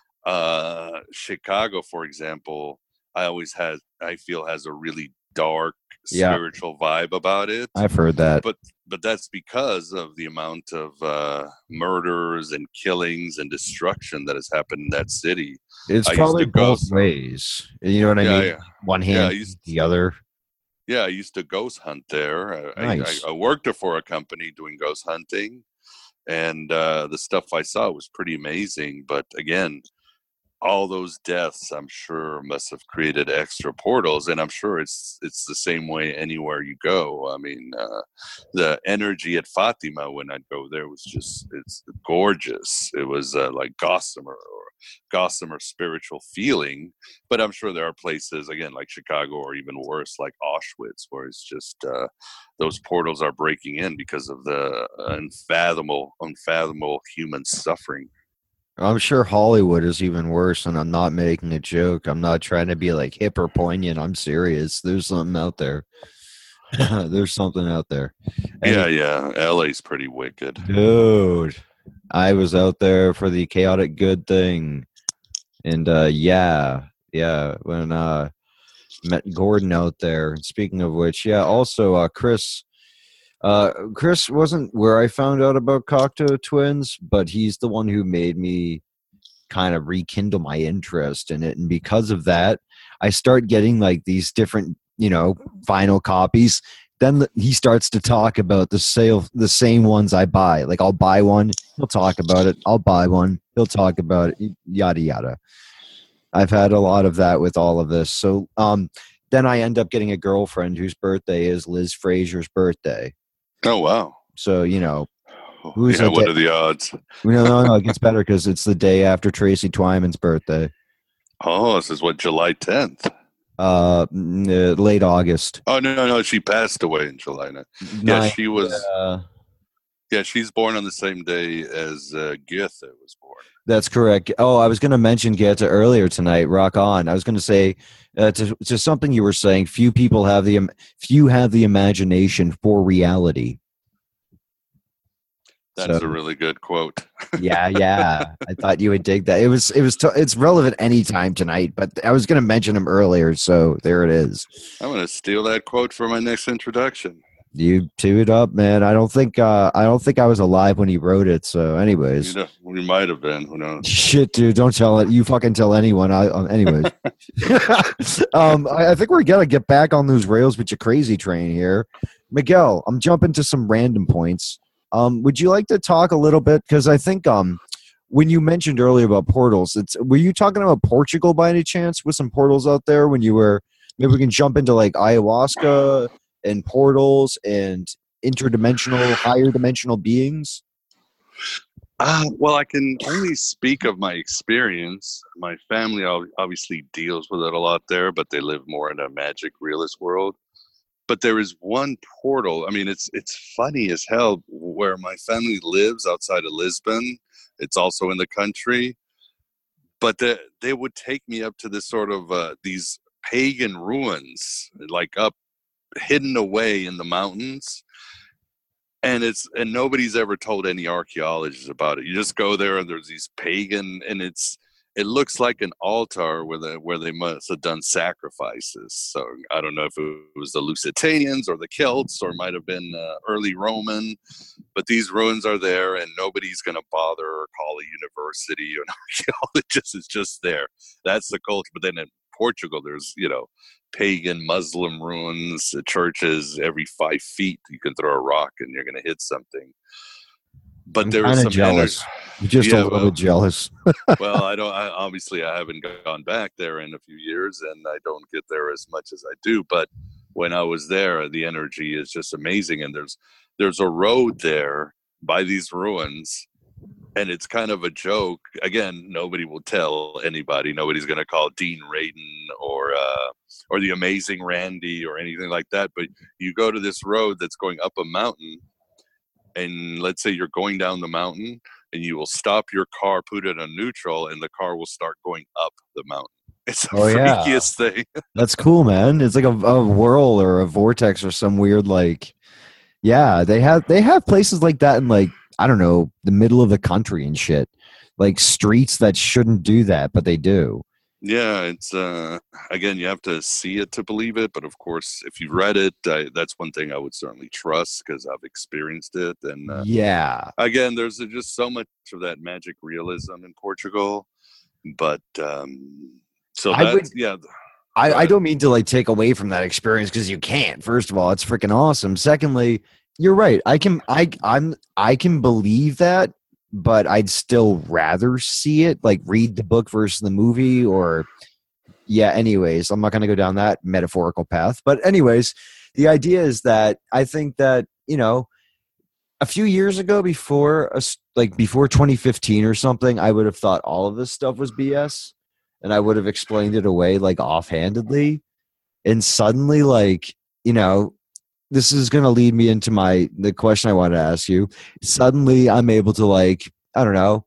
Uh, Chicago, for example, I always had, I feel, has a really dark Yeah. spiritual vibe about it. I've heard that. But but that's because of the amount of uh, murders and killings and destruction that has happened in that city. It's I used probably to go both some- ways. You know what I Yeah, mean? yeah. One Yeah, I hand, used the other. Yeah, I used to ghost hunt there. I, Nice. I, I worked for a company doing ghost hunting, and uh, the stuff I saw was pretty amazing. But again, all those deaths, I'm sure, must have created extra portals, and I'm sure it's it's the same way anywhere you go. I mean, uh, the energy at Fatima when I'd go there was just it's gorgeous. It was uh, like gossamer or gossamer spiritual feeling. But I'm sure there are places again like Chicago or even worse like Auschwitz where it's just uh, those portals are breaking in because of the unfathomable, unfathomable human suffering. I'm sure Hollywood is even worse, and I'm not making a joke. I'm not trying to be like hip or poignant. I'm serious. There's something out there. There's something out there. And Yeah, yeah. L A's pretty wicked. dude, I was out there for the chaotic good thing. And uh yeah, yeah, when uh met Gordon out there. And speaking of which, yeah, also uh Chris uh Chris wasn't where I found out about Cocteau Twins, but he's the one who made me kind of rekindle my interest in it. And because of that, I start getting like these different, you know, vinyl copies. Then he starts to talk about the sale, the same ones I buy. Like I'll buy one, he'll talk about it. I'll buy one, he'll talk about it. Yada yada. I've had a lot of that with all of this. So um, then I end up getting a girlfriend whose birthday is Liz Fraser's birthday. Oh wow! So you know, who's yeah. a What day- are the odds? no, no, no. It gets better because it's the day after Tracy Twyman's birthday. Oh, this is what July tenth. Uh, n- uh, late August. Oh no, no, no! She passed away in July. No. Yeah, Nine- she was. uh, Yeah, she's born on the same day as uh, Goethe was born. That's correct. Oh, I was going to mention Goethe earlier tonight. Rock on. I was going to say uh, to, to something you were saying. Few people have the im- few have the imagination for reality. That's So- a really good quote. Yeah, yeah. I thought you would dig that. It was it was t- it's relevant anytime tonight, but I was going to mention him earlier, so there it is. I'm going to steal that quote for my next introduction. You teed it up, man. I don't think uh, I don't think I was alive when he wrote it. So, You anyways, know, we might have been. Who knows? shit, dude, don't tell it. You fucking tell anyone. I, um, anyways, um, I, I think we're gonna get back on those rails with your crazy train here, Miguel. I'm jumping to some random points. Um, would you like to talk a little bit? Because I think um, when you mentioned earlier about portals, it's were you talking about Portugal by any chance with some portals out there when you were? Maybe we can jump into like ayahuasca and portals and interdimensional, higher dimensional beings. Uh, well, I can only speak of my experience. My family ob- obviously deals with it a lot there, but they live more in a magic realist world. But there is one portal. I mean, it's it's funny as hell where my family lives outside of Lisbon. It's also in the country, but the, they would take me up to this sort of uh, these pagan ruins, like up hidden away in the mountains, and it's and nobody's ever told any archaeologists about it. You just go there and there's these pagan, and it's it looks like an altar where the where they must have done sacrifices. So I don't know if it was the Lusitanians or the Celts, or might have been uh, early Roman, but these ruins are there, and nobody's going to bother or call a university or an archaeologist. It's just there. That's the culture. But then in Portugal, there's you know pagan Muslim ruins, uh, churches. Every five feet, you can throw a rock and you're going to hit something. But I'm there is kind of some energy. jealous. Just a Yeah, little well, bit jealous. well, I don't. I, obviously, I haven't gone back there in a few years, and I don't get there as much as I do. But when I was there, the energy is just amazing. And there's there's a road there by these ruins, and it's kind of a joke. Again, nobody will tell anybody. Nobody's going to call Dean Radin or uh, or the Amazing Randy or anything like that. But you go to this road that's going up a mountain, and let's say you're going down the mountain, and you will stop your car, put it on neutral, and the car will start going up the mountain. It's the Oh yeah, freakiest thing. that's cool, man. It's like a, a whirl or a vortex or some weird like. Yeah, they have they have places like that in like I don't know the middle of the country and shit, like streets that shouldn't do that, but they do. Yeah, it's uh again, you have to see it to believe it, but of course if you've read it, I, that's one thing I would certainly trust because I've experienced it. And uh, Yeah, again, there's just so much of that magic realism in Portugal. But um so I would. that's yeah. I, Go I ahead. don't mean to like take away from that experience because you can't. First of all, it's freaking awesome. Secondly, you're right. I can I I'm I can believe that, but I'd still rather see it, like read the book versus the movie, or yeah. Anyways, I'm not going to go down that metaphorical path. But anyways, the idea is that I think that you know a few years ago, before us, like before twenty fifteen or something, I would have thought all of this stuff was B S, and I would have explained it away like offhandedly. And suddenly, like you know, this is going to lead me into my the question I want to ask you. Suddenly, I'm able to like I don't know.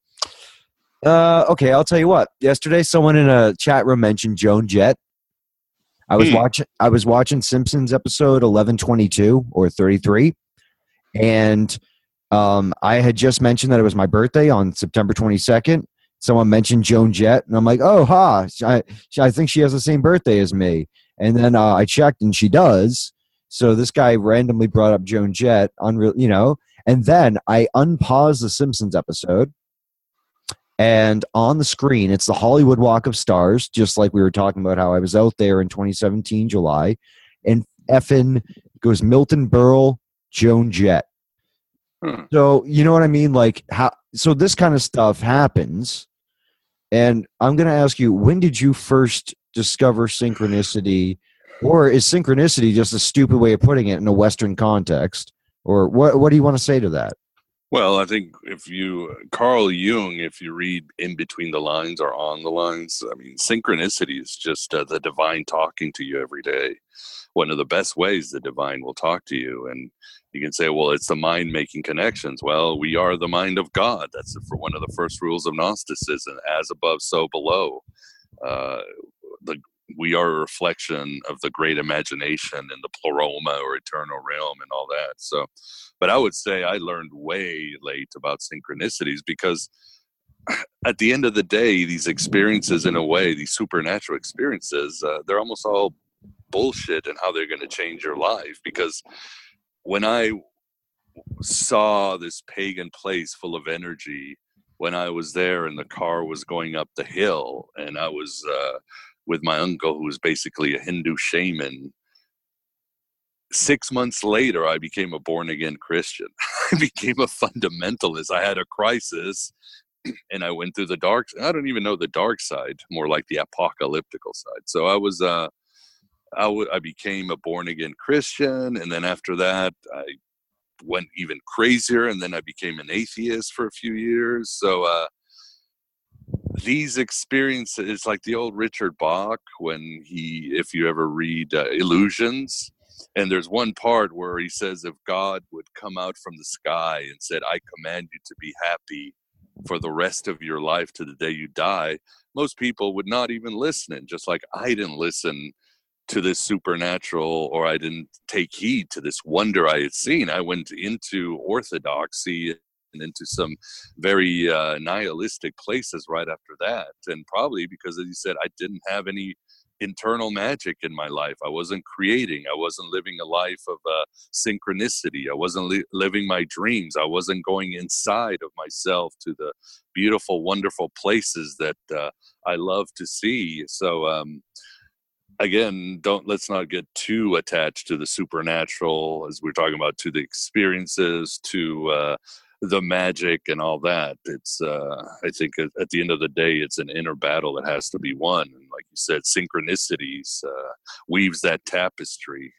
Uh, okay, I'll tell you what. Yesterday, someone in a chat room mentioned Joan Jett. I was Hmm. watching. I was watching Simpsons episode eleven twenty two or thirty three, and um, I had just mentioned that it was my birthday on September twenty second. Someone mentioned Joan Jett, and I'm like, oh, ha! I I think she has the same birthday as me. And then uh, I checked, and she does. So this guy randomly brought up Joan Jett, unreal, you know. And then I unpaused the Simpsons episode, and on the screen, it's the Hollywood Walk of Stars, just like we were talking about how I was out there in twenty seventeen July, and effing goes Milton Berle, Joan Jett. Hmm. So you know what I mean? Like how? So this kind of stuff happens, and I'm going to ask you: when did you first discover synchronicity, or is synchronicity just a stupid way of putting it in a Western context? Or what? What do you want to say to that? Well, I think if you, Carl Jung, if you read in between the lines or on the lines, I mean, synchronicity is just uh, the divine talking to you every day. One of the best ways the divine will talk to you. And you can say, well, it's the mind making connections. Well, we are the mind of God. That's for one of the first rules of Gnosticism, as above, so below. Uh, the we are a reflection of the great imagination and the pleroma or eternal realm and all that. So, but I would say I learned way late about synchronicities because at the end of the day, these experiences, in a way, these supernatural experiences, uh, they're almost all bullshit and how they're going to change your life because when I saw this pagan place full of energy, when I was there and the car was going up the hill, and I was uh, with my uncle, who was basically a Hindu shaman, six months later, I became a born again Christian. I became a fundamentalist. I had a crisis, and I went through the dark. I don't even know the dark side, more like the apocalyptical side. So I was, uh, I, w- I became a born again Christian, and then after that, I went even crazier, and then I became an atheist for a few years. So uh, these experiences, it's like the old Richard Bach when he, if you ever read uh, Illusions, and there's one part where he says, if God would come out from the sky and said, I command you to be happy for the rest of your life to the day you die, most people would not even listen. Just like I didn't listen to this supernatural, or I didn't take heed to this wonder I had seen. I went into orthodoxy and into some very uh, nihilistic places right after that. And probably because, as you said, I didn't have any internal magic in my life. I wasn't creating. I wasn't living a life of uh, synchronicity. I wasn't li- living my dreams. I wasn't going inside of myself to the beautiful, wonderful places that uh, I love to see. So, um, again, don't let's not get too attached to the supernatural, as we're talking about, to the experiences, to uh, the magic and all that. It's uh, I think at, at the end of the day, it's an inner battle that has to be won. And like you said, synchronicities uh, weaves that tapestry.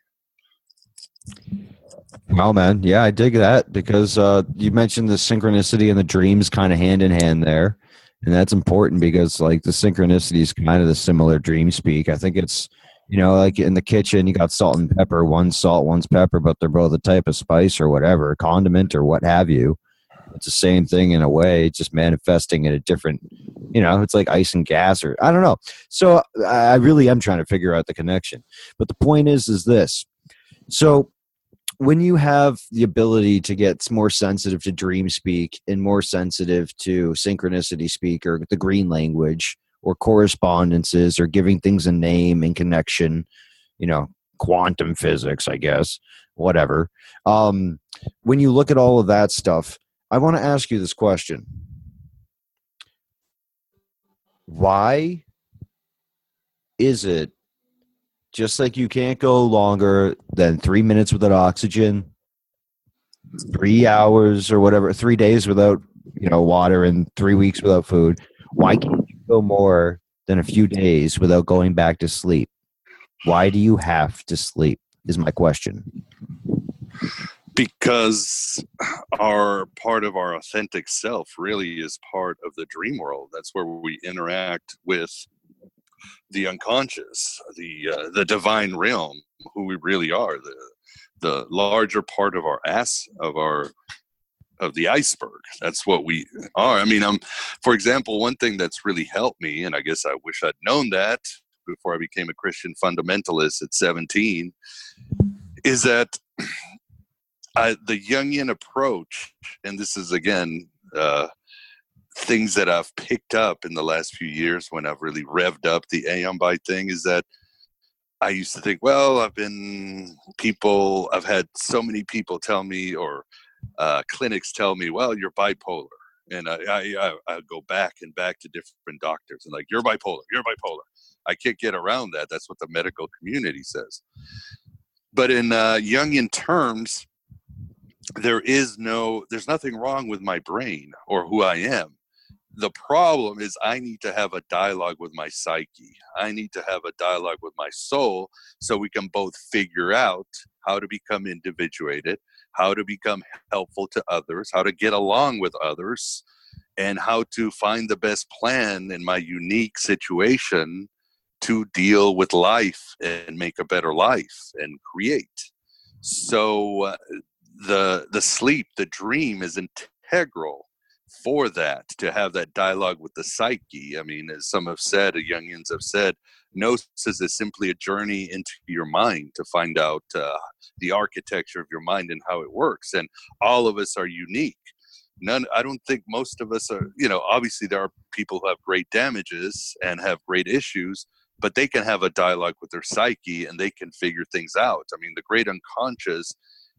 Well, man, yeah, I dig that because uh, you mentioned the synchronicity and the dreams kind of hand in hand there. And that's important because, like, the synchronicity is kind of the similar dream speak. I think it's, you know, like in the kitchen, you got salt and pepper, one's salt, one's pepper, but they're both a type of spice or whatever, condiment or what have you. It's the same thing in a way, just manifesting in a different, you know, it's like ice and gas, or I don't know. So I really am trying to figure out the connection. But the point is, is this. So when you have the ability to get more sensitive to dream speak and more sensitive to synchronicity speak or the green language or correspondences or giving things a name and connection, you know, quantum physics, I guess, whatever. Um, when you look at all of that stuff, I want to ask you this question. Why is it just like you can't go longer than three minutes without oxygen, three hours or whatever, three days without, you know, water and three weeks without food? Why can't you go more than a few days without going back to sleep? Why do you have to sleep is my question. Because our part of our authentic self really is part of the dream world. That's where we interact with the unconscious, the uh, the divine realm, who we really are, the the larger part of our ass of our of the iceberg. That's what we are. I mean, um, for example, one thing that's really helped me, and I guess I wish I'd known that before I became a Christian fundamentalist at seventeen, is that I, the Jungian approach, and this is again uh, things that I've picked up in the last few years when I've really revved up the Aeon Byte thing, is that I used to think, well, I've been people, I've had so many people tell me, or uh, clinics tell me, well, you're bipolar. And I, I, I, I go back and back to different doctors and like, you're bipolar, you're bipolar. I can't get around that. That's what the medical community says. But in uh, Jungian terms, there is no, there's nothing wrong with my brain or who I am. The problem is I need to have a dialogue with my psyche. I need to have a dialogue with my soul so we can both figure out how to become individuated, how to become helpful to others, how to get along with others, and how to find the best plan in my unique situation to deal with life and make a better life and create. So uh, the the sleep, the dream is integral for that, to have that dialogue with the psyche. I mean, as some have said, Jungians have said, gnosis is simply a journey into your mind to find out uh, the architecture of your mind and how it works. And all of us are unique. None, I don't think most of us are, you know, obviously there are people who have great damages and have great issues, but they can have a dialogue with their psyche and they can figure things out. I mean, the great unconscious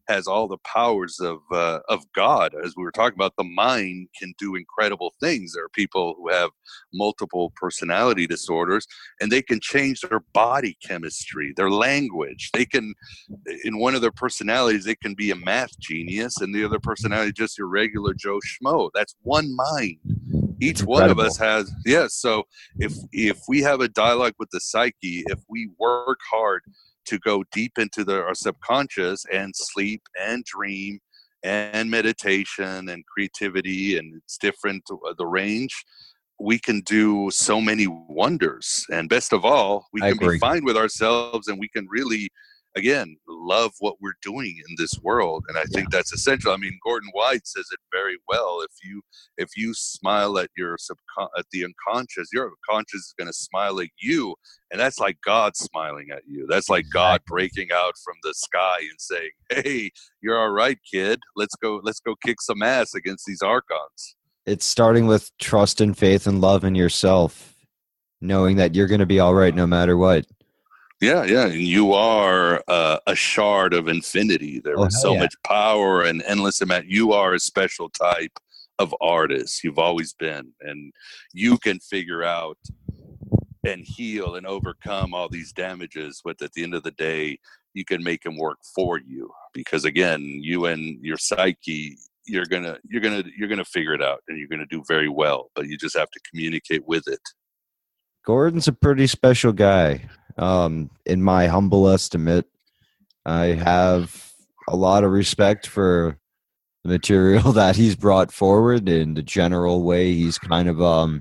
has all the powers of uh, of God. As we were talking about, the mind can do incredible things. There are people who have multiple personality disorders, and they can change their body chemistry, their language. They can, in one of their personalities, they can be a math genius, and the other personality just your regular Joe Schmo. That's one mind. Each one of us has, yes. So if if we have a dialogue with the psyche, if we work hard to go deep into the, our subconscious and sleep and dream and meditation and creativity, and it's different, uh, the range, we can do so many wonders. And best of all, we I can agree. be fine with ourselves, and we can really, again, love what we're doing in this world. And I Yeah. think that's essential. I mean, Gordon White says it very well. If you if you smile at your subcon at the unconscious, your unconscious is going to smile at you, and that's like God smiling at you. That's like Exactly. God breaking out from the sky and saying, "Hey, you're all right, kid. Let's go. Let's go kick some ass against these archons." It's starting with trust and faith and love in yourself, knowing that you're going to be all right no matter what. Yeah, yeah. And you are uh, a shard of infinity. There Oh, is hell so yeah. much power and endless amount. You are a special type of artist. You've always been. And you can figure out and heal and overcome all these damages. But at the end of the day, you can make them work for you. Because again, you and your psyche, you're gonna you're gonna you're gonna figure it out, and you're gonna do very well. But you just have to communicate with it. Gordon's a pretty special guy. Um, in my humble estimate, I have a lot of respect for the material that he's brought forward in the general way he's kind of um,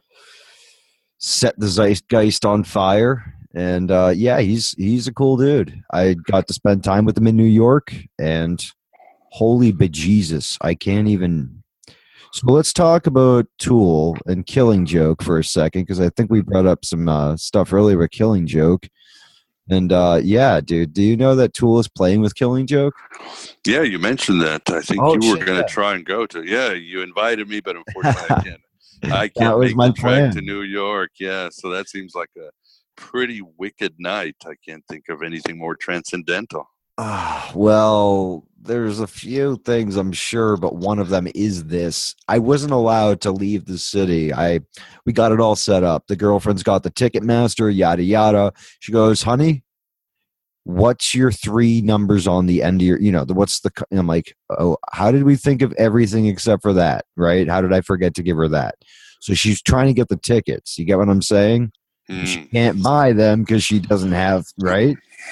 set the zeitgeist on fire. And uh, yeah, he's he's a cool dude. I got to spend time with him in New York, and holy bejesus, I can't even. So let's talk about Tool and Killing Joke for a second, because I think we brought up some uh, stuff earlier with Killing Joke. And uh, yeah, dude, do you know that Tool is playing with Killing Joke? Yeah, you mentioned that. I think Oh, you were shit, going to yeah. try and go to. Yeah, you invited me, but unfortunately, I can't. I That can't was make my the trek plan. to New York. Yeah, so that seems like a pretty wicked night. I can't think of anything more transcendental. Ah, well, there's a few things I'm sure, but one of them is this. I wasn't allowed to leave the city. I we got it all set up. The girlfriend's got the ticket master, yada yada. She goes, "Honey, what's your three numbers on the end of your, you know, the, what's the?" And I'm like, "Oh, how did we think of everything except for that? Right? How did I forget to give her that?" So she's trying to get the tickets. You get what I'm saying? Hmm. She can't buy them because she doesn't have, right?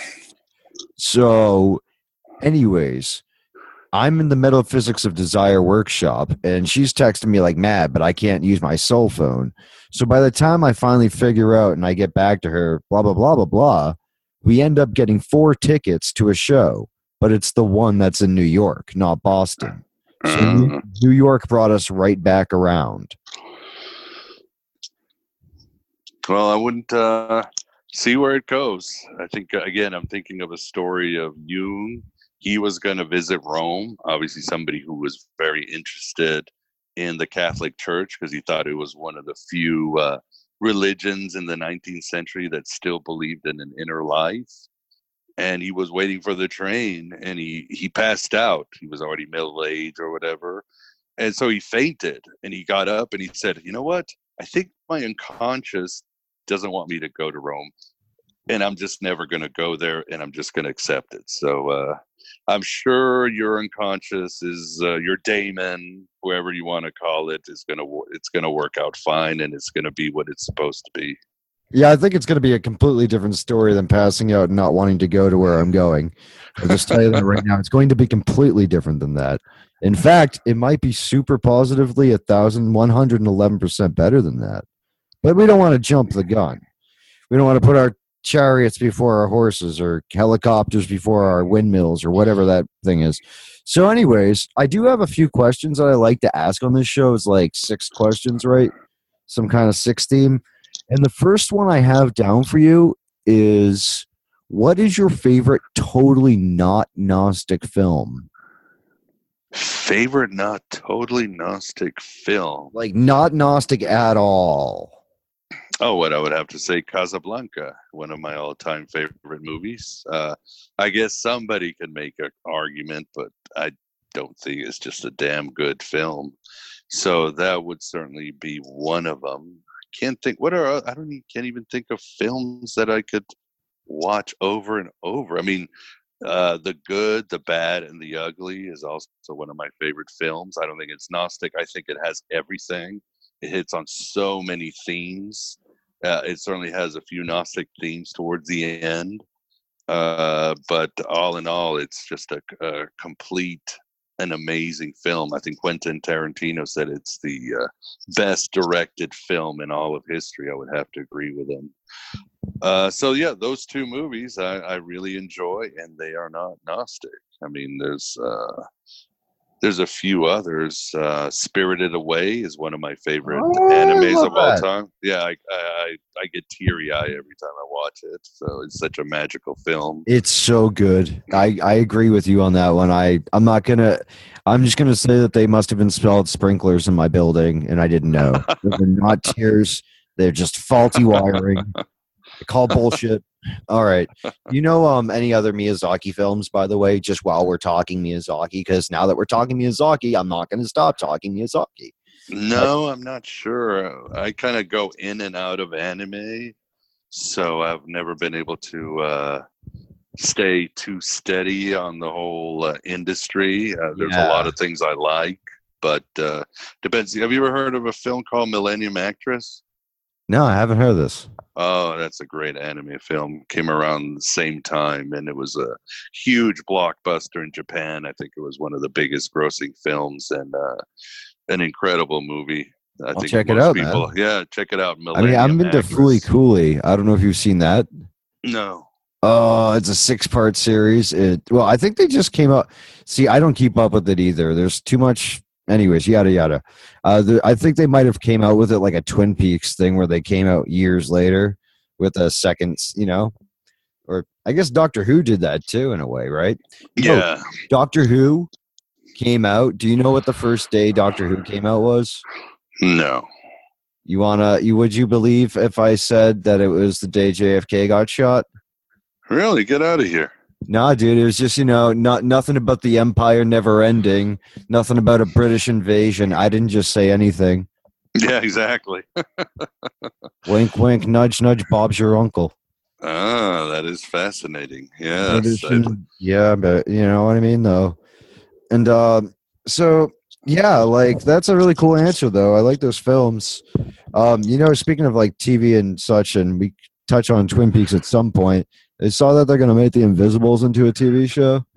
So, anyways, I'm in the Metaphysics of Desire workshop, and she's texting me like mad, but I can't use my cell phone. So by the time I finally figure out and I get back to her, blah, blah, blah, blah, blah, we end up getting four tickets to a show, but it's the one that's in New York, not Boston. So New, Uh, New York brought us right back around. well, I wouldn't uh, see where it goes. I think, again, I'm thinking of a story of Jung. He was going to visit Rome, obviously somebody who was very interested in the Catholic Church because he thought it was one of the few uh, religions in the nineteenth century that still believed in an inner life. And he was waiting for the train, and he, he passed out. He was already middle-aged or whatever. And so he fainted, and he got up, and he said, you know what? I think my unconscious doesn't want me to go to Rome. And I'm just never going to go there, and I'm just going to accept it. So uh, I'm sure your unconscious is uh, your daemon, whoever you want to call it, is going to it's going to work out fine, and it's going to be what it's supposed to be. Yeah, I think it's going to be a completely different story than passing out and not wanting to go to where I'm going. I'll just tell you that right now. It's going to be completely different than that. In fact, it might be super positively one thousand one hundred eleven percent better than that. But we don't want to jump the gun. We don't want to put our chariots before our horses or helicopters before our windmills or whatever that thing is. So anyways, I do have a few questions that I like to ask on this show. It's like six questions, right? Some kind of six theme. And the first one I have down for you is, what is your favorite totally not Gnostic film? Favorite not totally Gnostic film? Like not Gnostic at all. Oh, what I would have to say, Casablanca, one of my all-time favorite movies. Uh, I guess somebody can make an argument, but I don't think it's just a damn good film. So that would certainly be one of them. Can't think. What are I don't even, can't even think of films that I could watch over and over. I mean, uh, The Good, the Bad, and the Ugly is also one of my favorite films. I don't think it's Gnostic. I think it has everything. It hits on so many themes. Uh, it certainly has a few Gnostic themes towards the end. Uh, but all in all, it's just a, a complete an amazing film. I think Quentin Tarantino said it's the uh, best directed film in all of history. I would have to agree with him. Uh, so yeah, those two movies I, I really enjoy, and they are not Gnostic. I mean, there's uh, there's a few others. Uh, Spirited Away is one of my favorite Oh, animes love of all that. time. Yeah, I, I I get teary eye every time I watch it. So it's such a magical film. It's so good. I, I agree with you on that one. I, I'm not gonna I'm just gonna say that they must have installed sprinklers in my building and I didn't know. They're not tears, they're just faulty wiring. I call bullshit. All right. You know um any other Miyazaki films, by the way, just while we're talking Miyazaki, because now that we're talking Miyazaki, I'm not gonna stop talking Miyazaki. No, I'm not sure. I kind of go in and out of anime, so I've never been able to uh, stay too steady on the whole uh, industry. Uh, there's a lot Yeah. of things I like, but uh, depends. Have you ever heard of a film called Millennium Actress? No, I haven't heard of this. Oh, that's a great anime film. Came around the same time, and it was a huge blockbuster in Japan. I think it was one of the biggest grossing films, and uh, an incredible movie. I I'll think check it most out, people, man. yeah, check it out. I mean, I'm Millennium into Foolie Actress. Cooley. I don't know if you've seen that. No. Oh, it's a six part series. It well, I think they just came out. See, I don't keep up with it either. There's too much. Anyways, yada yada. Uh, the, I think they might have came out with it like a Twin Peaks thing where they came out years later with a second, you know, or I guess Doctor Who did that too in a way, right? No, Yeah. Doctor Who came out. Do you know what the first day Doctor Who came out was? No. You wanna? You would you believe if I said that it was the day J F K got shot? Really? Get out of here. Nah, dude, it was just, you know, not nothing about the empire never ending, nothing about a British invasion. I didn't just say anything. Yeah, exactly. Wink, wink, nudge, nudge. Bob's your uncle. Ah, that is fascinating. Yes. British, I, in- yeah, but you know what I mean, though. And uh, so, yeah, like that's a really cool answer, though. I like those films. Um, you know, speaking of like T V and such, and we touch on Twin Peaks at some point. I saw that they're gonna make the Invisibles into a T V show.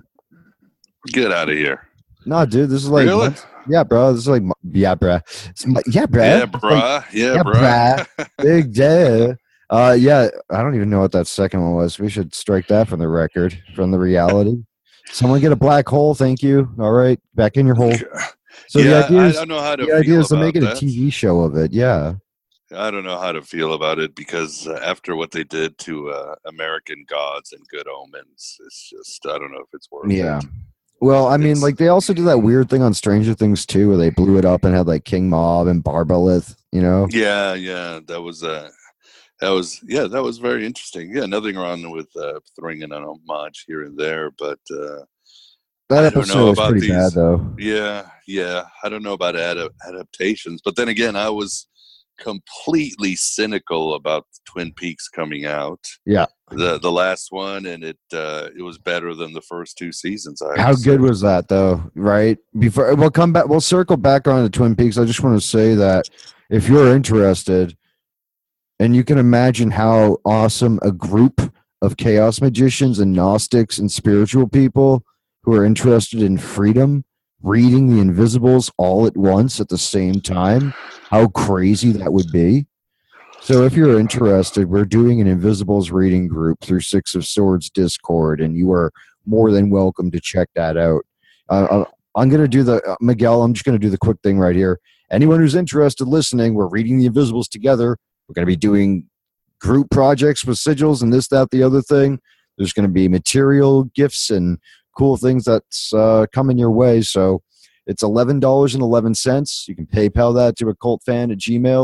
get out of here. No, dude, this is like, Really? months- yeah, bro. This is like, yeah, bruh. It's my- yeah, bruh. Yeah, It's like, bruh. Yeah, yeah, bruh. big day. Uh, yeah, I don't even know what that second one was. We should strike that from the record, from the reality. Someone get a black hole, thank you. All right, back in your hole. So yeah, the idea I is, don't know how to the idea feel is to about make it a that. T V show of it. Yeah. I don't know how to feel about it because uh, after what they did to uh, American Gods and Good Omens, it's just I don't know if it's worth Yeah. it. Well, I mean, It's- like they also did that weird thing on Stranger Things too, where they blew it up and had like King Mob and Barbalith. You know? Yeah, yeah, that was uh, that was yeah, that was very interesting. Yeah, nothing wrong with uh, throwing in an homage here and there, but uh, That I don't episode know was about pretty these. bad, though. Yeah, yeah, I don't know about ad- adaptations, but then again, I was completely cynical about Twin Peaks coming out. Yeah. The the last one, and it uh, it was better than the first two seasons. I have How to good say. was that, though? Right before we'll come back, we'll circle back on to Twin Peaks. I just want to say that if you're interested, and you can imagine how awesome a group of chaos magicians and Gnostics and spiritual people who are interested in freedom reading the Invisibles all at once at the same time, how crazy that would be. So if you're interested, we're doing an Invisibles reading group through Six of Swords Discord, and you are more than welcome to check that out. Uh, I'm going to do the, uh, Miguel, I'm just going to do the quick thing right here. Anyone who's interested listening, we're reading the Invisibles together. We're going to be doing group projects with sigils and this, that, the other thing. There's going to be material, gifts, and cool things that's uh, coming your way. So it's eleven dollars and eleven cents. You can PayPal that to occultfan at Gmail.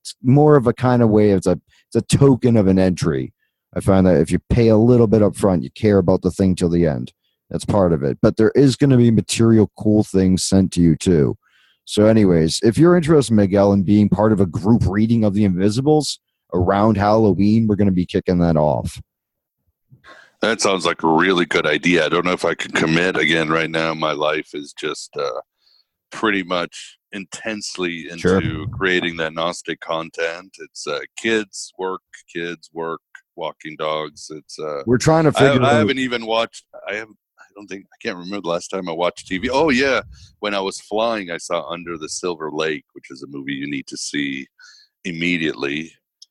it's more of a kind of way. It's a it's a token of an entry. I find that if you pay a little bit up front, you care about the thing till the end. That's part of it. But there is going to be material cool things sent to you too. So, anyways, if you're interested, Miguel, in being part of a group reading of The Invisibles around Halloween, we're going to be kicking that off. That sounds like a really good idea. I don't know if I can commit. Again, right now, my life is just uh, pretty much intensely into sure. creating that Gnostic content. It's uh, kids, work, kids, work, walking dogs. It's uh, We're trying to figure I, out. I haven't even watched. I haven't. I don't think I can't remember the last time I watched T V. Oh yeah, when I was flying, I saw Under the Silver Lake, which is a movie you need to see immediately.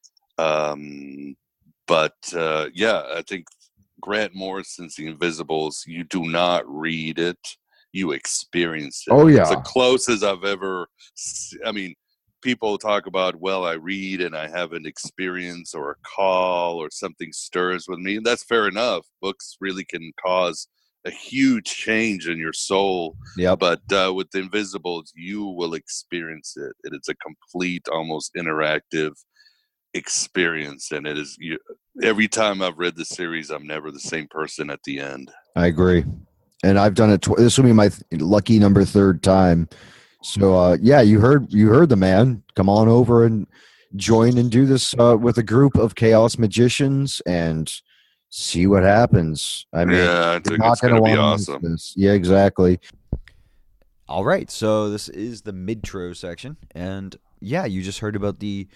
Um, but uh, yeah, I think Grant Morrison's The Invisibles. You do not read it; you experience it. Oh yeah, it's the closest I've ever. I mean, people talk about, well, I read and I have an experience or a call or something stirs with me, and that's fair enough. Books really can cause a huge change in your soul. Yeah. But uh, with The Invisibles, you will experience it. It is a complete, almost interactive experience, and it is. You, every time I've read the series, I'm never the same person at the end. I agree, and I've done it. Tw- this will be my th- lucky number third time. So uh, yeah, you heard you heard the man. Come on over and join and do this uh, with a group of chaos magicians and see what happens. I mean, yeah, I think it's going to be awesome. This. Yeah, exactly. All right, so this is the midtro section, and yeah, you just heard about the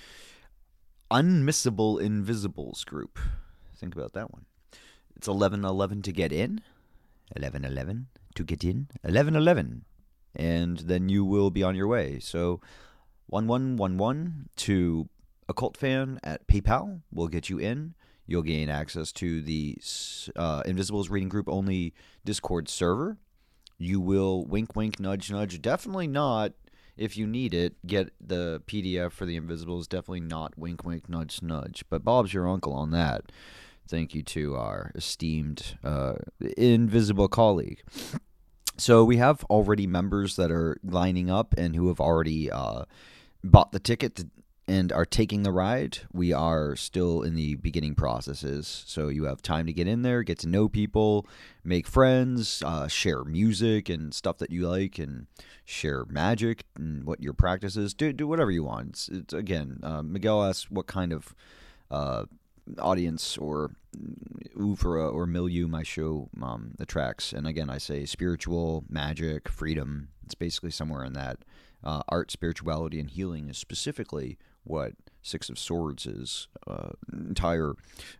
Unmissable Invisibles group. Think about that one. It's eleven eleven to get in, eleven eleven to get in, eleven eleven, and then you will be on your way. So one one one one to Occult Fan at PayPal will get you in. You'll gain access to the uh, Invisibles Reading Group only Discord server. You will wink, wink, nudge, nudge. Definitely not, if you need it, get the P D F for the Invisibles. Definitely not wink, wink, nudge, nudge. But Bob's your uncle on that. Thank you to our esteemed uh, invisible colleague. So we have already members that are lining up and who have already uh, bought the ticket to, and are taking the ride. We are still in the beginning processes, so you have time to get in there, get to know people, make friends, uh, share music and stuff that you like, and share magic and what your practice is. Do, do whatever you want. It's, it's, again, uh, Miguel asks what kind of uh, audience or oeuvre or milieu my show um, attracts, and again, I say spiritual, magic, freedom. It's basically somewhere in that. Uh, art, spirituality, and healing is specifically what Six of Swords is uh, entire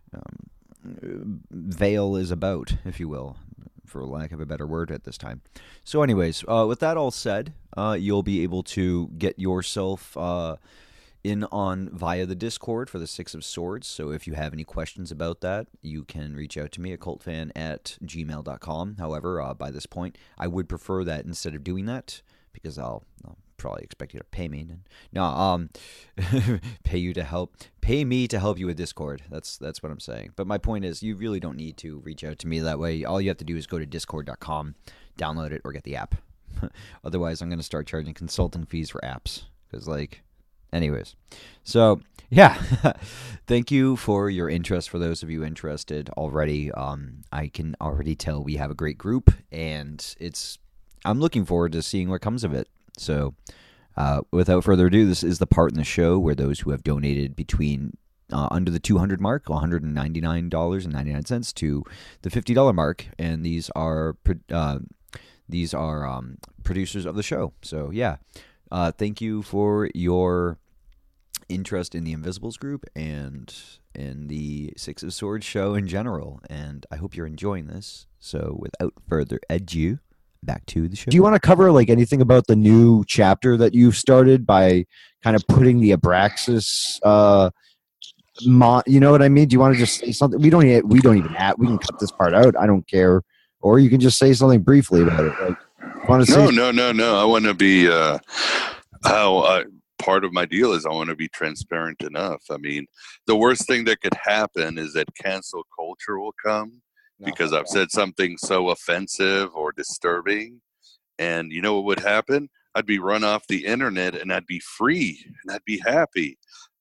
um, veil is about, if you will, for lack of a better word at this time. So anyways, uh, with that all said, uh, you'll be able to get yourself uh, in on via the Discord for the Six of Swords. So if you have any questions about that, you can reach out to me at occultfan at gmail dot com. However, uh, by this point, I would prefer that instead of doing that, because I'll, I'll probably expect you to pay me. No, um, pay you to help, pay me to help you with Discord. That's that's what I'm saying. But my point is, you really don't need to reach out to me that way. All you have to do is go to discord dot com, download it, or get the app. Otherwise, I'm going to start charging consulting fees for apps. Because, like, anyways. So, yeah. Thank you for your interest. For those of you interested already, um, I can already tell we have a great group, and it's I'm looking forward to seeing what comes of it. So, uh, without further ado, this is the part in the show where those who have donated between uh, under the two hundred mark, one hundred ninety-nine dollars and ninety-nine cents, to the fifty dollars mark, and these are uh, these are um, producers of the show. So, yeah, uh, thank you for your interest in the Invisibles group and in the Six of Swords show in general, and I hope you're enjoying this. So, without further ado, back to the show. Do you want to cover like anything about the new chapter that you've started by kind of putting the Abraxas, uh, mo- you know what I mean? Do you want to just say something? We don't, e- we don't even have, we can cut this part out. I don't care. Or you can just say something briefly about it. Like, want to no, say- no, no, no. I want to be, uh, how I, part of my deal is I want to be transparent enough. I mean, the worst thing that could happen is that cancel culture will come. Because I've said something so offensive or disturbing. And you know what would happen? I'd be run off the internet and I'd be free and I'd be happy.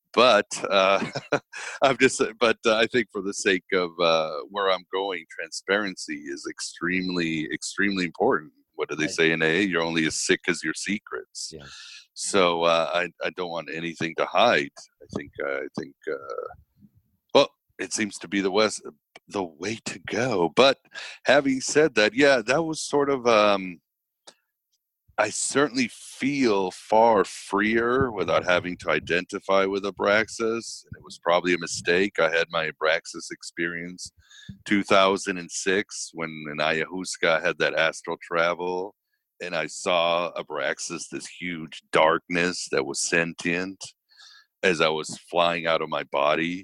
but uh, I'm just, but uh, I think for the sake of uh, where I'm going, transparency is extremely, extremely important. What do they Right. say in A A? You're only as sick as your secrets. Yeah. So uh, I, I don't want anything to hide. I think, uh, I think, uh, well, it seems to be the West, the way to go. But having said that, yeah, that was sort of, um, I certainly feel far freer without having to identify with Abraxas. And it was probably a mistake. I had my Abraxas experience two thousand six when in Ayahuasca I had that astral travel. And I saw Abraxas, this huge darkness that was sentient as I was flying out of my body.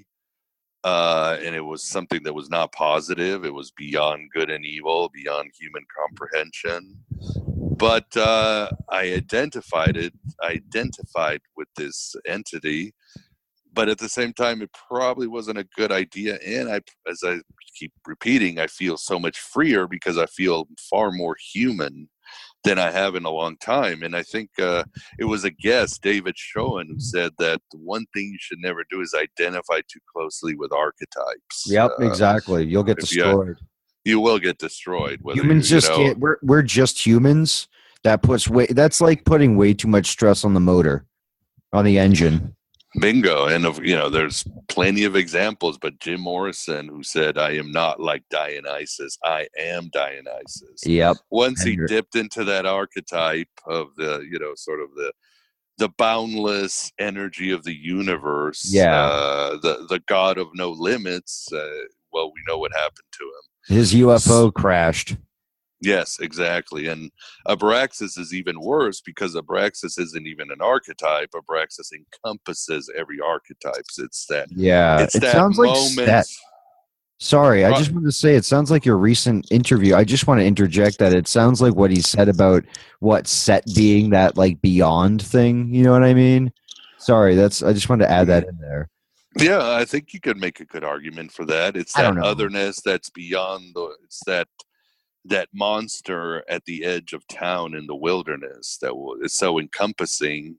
Uh, and it was something that was not positive. It was beyond good and evil, beyond human comprehension. But uh, I identified it, I identified with this entity, but at the same time, it probably wasn't a good idea. And I, as I keep repeating, I feel so much freer because I feel far more human than I have in a long time. And I think uh, it was a guest, David Schoen, who said that the one thing you should never do is identify too closely with archetypes. Yep, uh, exactly. You'll get if you- destroyed. You will get destroyed. Whether Humans you, you just know, can't. We're we're just humans. That puts way. That's like putting way too much stress on the motor, on the engine. Bingo. And, of you know, there's plenty of examples, but Jim Morrison, who said, I am not like Dionysus, I am Dionysus. Yep. Once he And you're- dipped into that archetype of the, you know, sort of the, the boundless energy of the universe, Yeah. uh, the, the God of no limits, uh, well, we know what happened to him. His U F O crashed. Yes, exactly. And Abraxas is even worse because Abraxas isn't even an archetype. Abraxas encompasses every archetype. It's that. Yeah, It's it that sounds like moment. that. Sorry, I Uh, just want to say it sounds like your recent interview. I just want to interject that it sounds like what he said about what set being that like beyond thing. You know what I mean? Sorry, that's. I just wanted to add that in there. Yeah, I think you could make a good argument for that. It's I don't that know. otherness that's beyond the. It's that that monster at the edge of town in the wilderness that will, is so encompassing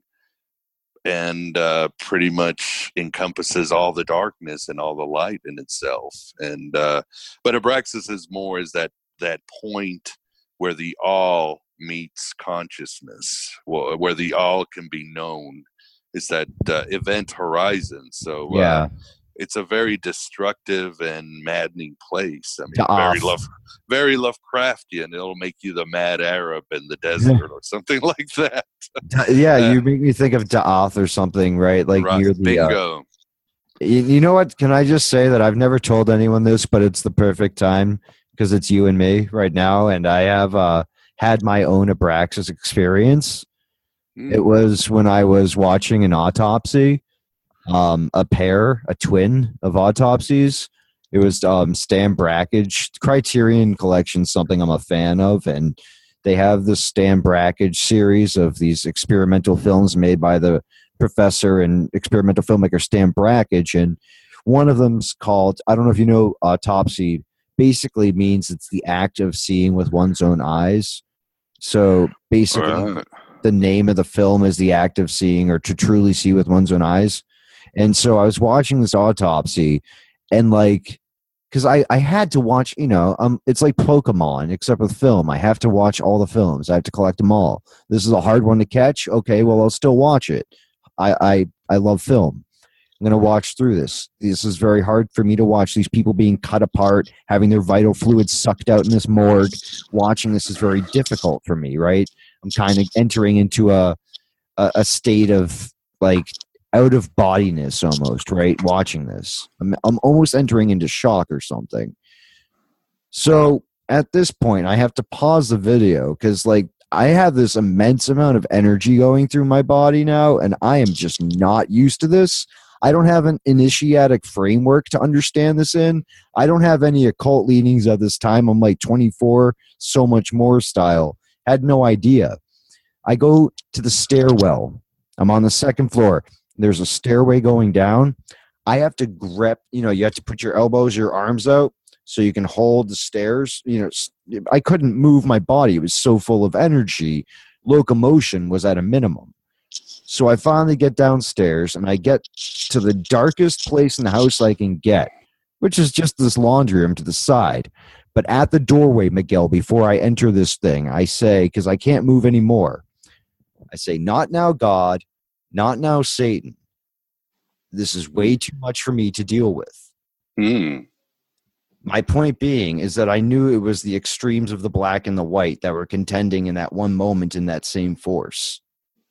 and uh, pretty much encompasses all the darkness and all the light in itself. And uh, but Abraxas is more is that that point where the all meets consciousness, wh- where the all can be known. Is that uh, event horizon? So uh, Yeah. it's a very destructive and maddening place. I mean, To very off. love, very Lovecraftian. It'll make you the mad Arab in the desert or something like that. Yeah, Uh, you make me think of Da'ath or something, right? Like Right, near the. Uh, bingo. you, you know what? Can I just say that I've never told anyone this, but it's the perfect time because it's you and me right now, and I have uh, had my own Abraxas experience. Mm. It was when I was watching an autopsy, um, a pair, a twin of autopsies. It was um, Stan Brakhage, Criterion Collection, something I'm a fan of, and they have the Stan Brakhage series of these experimental films made by the professor and experimental filmmaker Stan Brakhage, and one of them's called, I don't know if you know, autopsy basically means it's the act of seeing with one's own eyes. So basically, Right. the name of the film is the act of seeing or to truly see with one's own eyes. And so I was watching this autopsy and like, because I, I had to watch, you know, um, it's like Pokemon, except with film. I have to watch all the films. I have to collect them all. This is a hard one to catch. Okay, well, I'll still watch it. I, I, I love film. I'm going to watch through this. This is very hard for me to watch. These people being cut apart, having their vital fluids sucked out in this morgue. Watching this is very difficult for me, right? I'm kind of entering into a, a, a state of like out of bodiness almost, right? Watching this. I'm, I'm almost entering into shock or something. So at this point, I have to pause the video because like I have this immense amount of energy going through my body now, and I am just not used to this. I don't have an initiatic framework to understand this in. I don't have any occult leanings at this time. I'm like twenty-four, so much more style. Had no idea. I go to the stairwell. I'm on the second floor. There's a stairway going down. I have to grip, you know, you have to put your elbows, your arms out so you can hold the stairs. You know, I couldn't move my body. It was so full of energy. Locomotion was at a minimum. So I finally get downstairs and I get to the darkest place in the house I can get, which is just this laundry room to the side. But at the doorway, Miguel, before I enter this thing, I say, because I can't move anymore, I say, not now, God, not now, Satan. This is way too much for me to deal with. Hmm. My point being is that I knew it was the extremes of the black and the white that were contending in that one moment in that same force.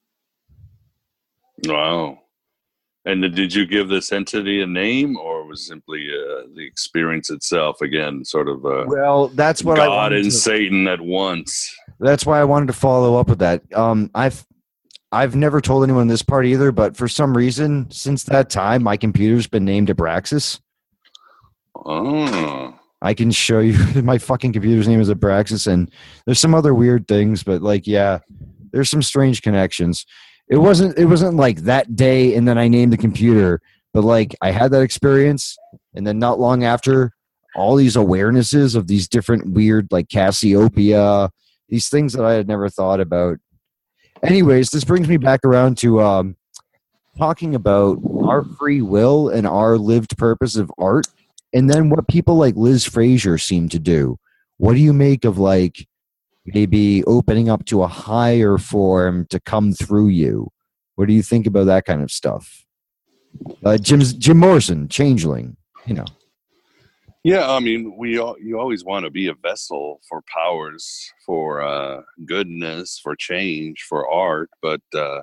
Wow. And did you give this entity a name, or was simply uh, the experience itself, again, sort of uh, Well, that's what I God wanted and to, Satan at once? That's why I wanted to follow up with that. Um, I've I've never told anyone this part either, but for some reason, since that time, my computer's been named Abraxas. Oh. I can show you my fucking computer's name is Abraxas, and there's some other weird things, but like, yeah, there's some strange connections. It wasn't it wasn't like that day and then I named the computer, but like I had that experience, and then not long after, all these awarenesses of these different weird like Cassiopeia, these things that I had never thought about. Anyways, this brings me back around to um, talking about our free will and our lived purpose of art, and then what people like Liz Fraser seem to do. What do you make of like maybe opening up to a higher form to come through you? What do you think about that kind of stuff? Uh, Jim's, Jim Morrison, Changeling, you know. Yeah, I mean, we all, you always want to be a vessel for powers, for uh, goodness, for change, for art. But uh,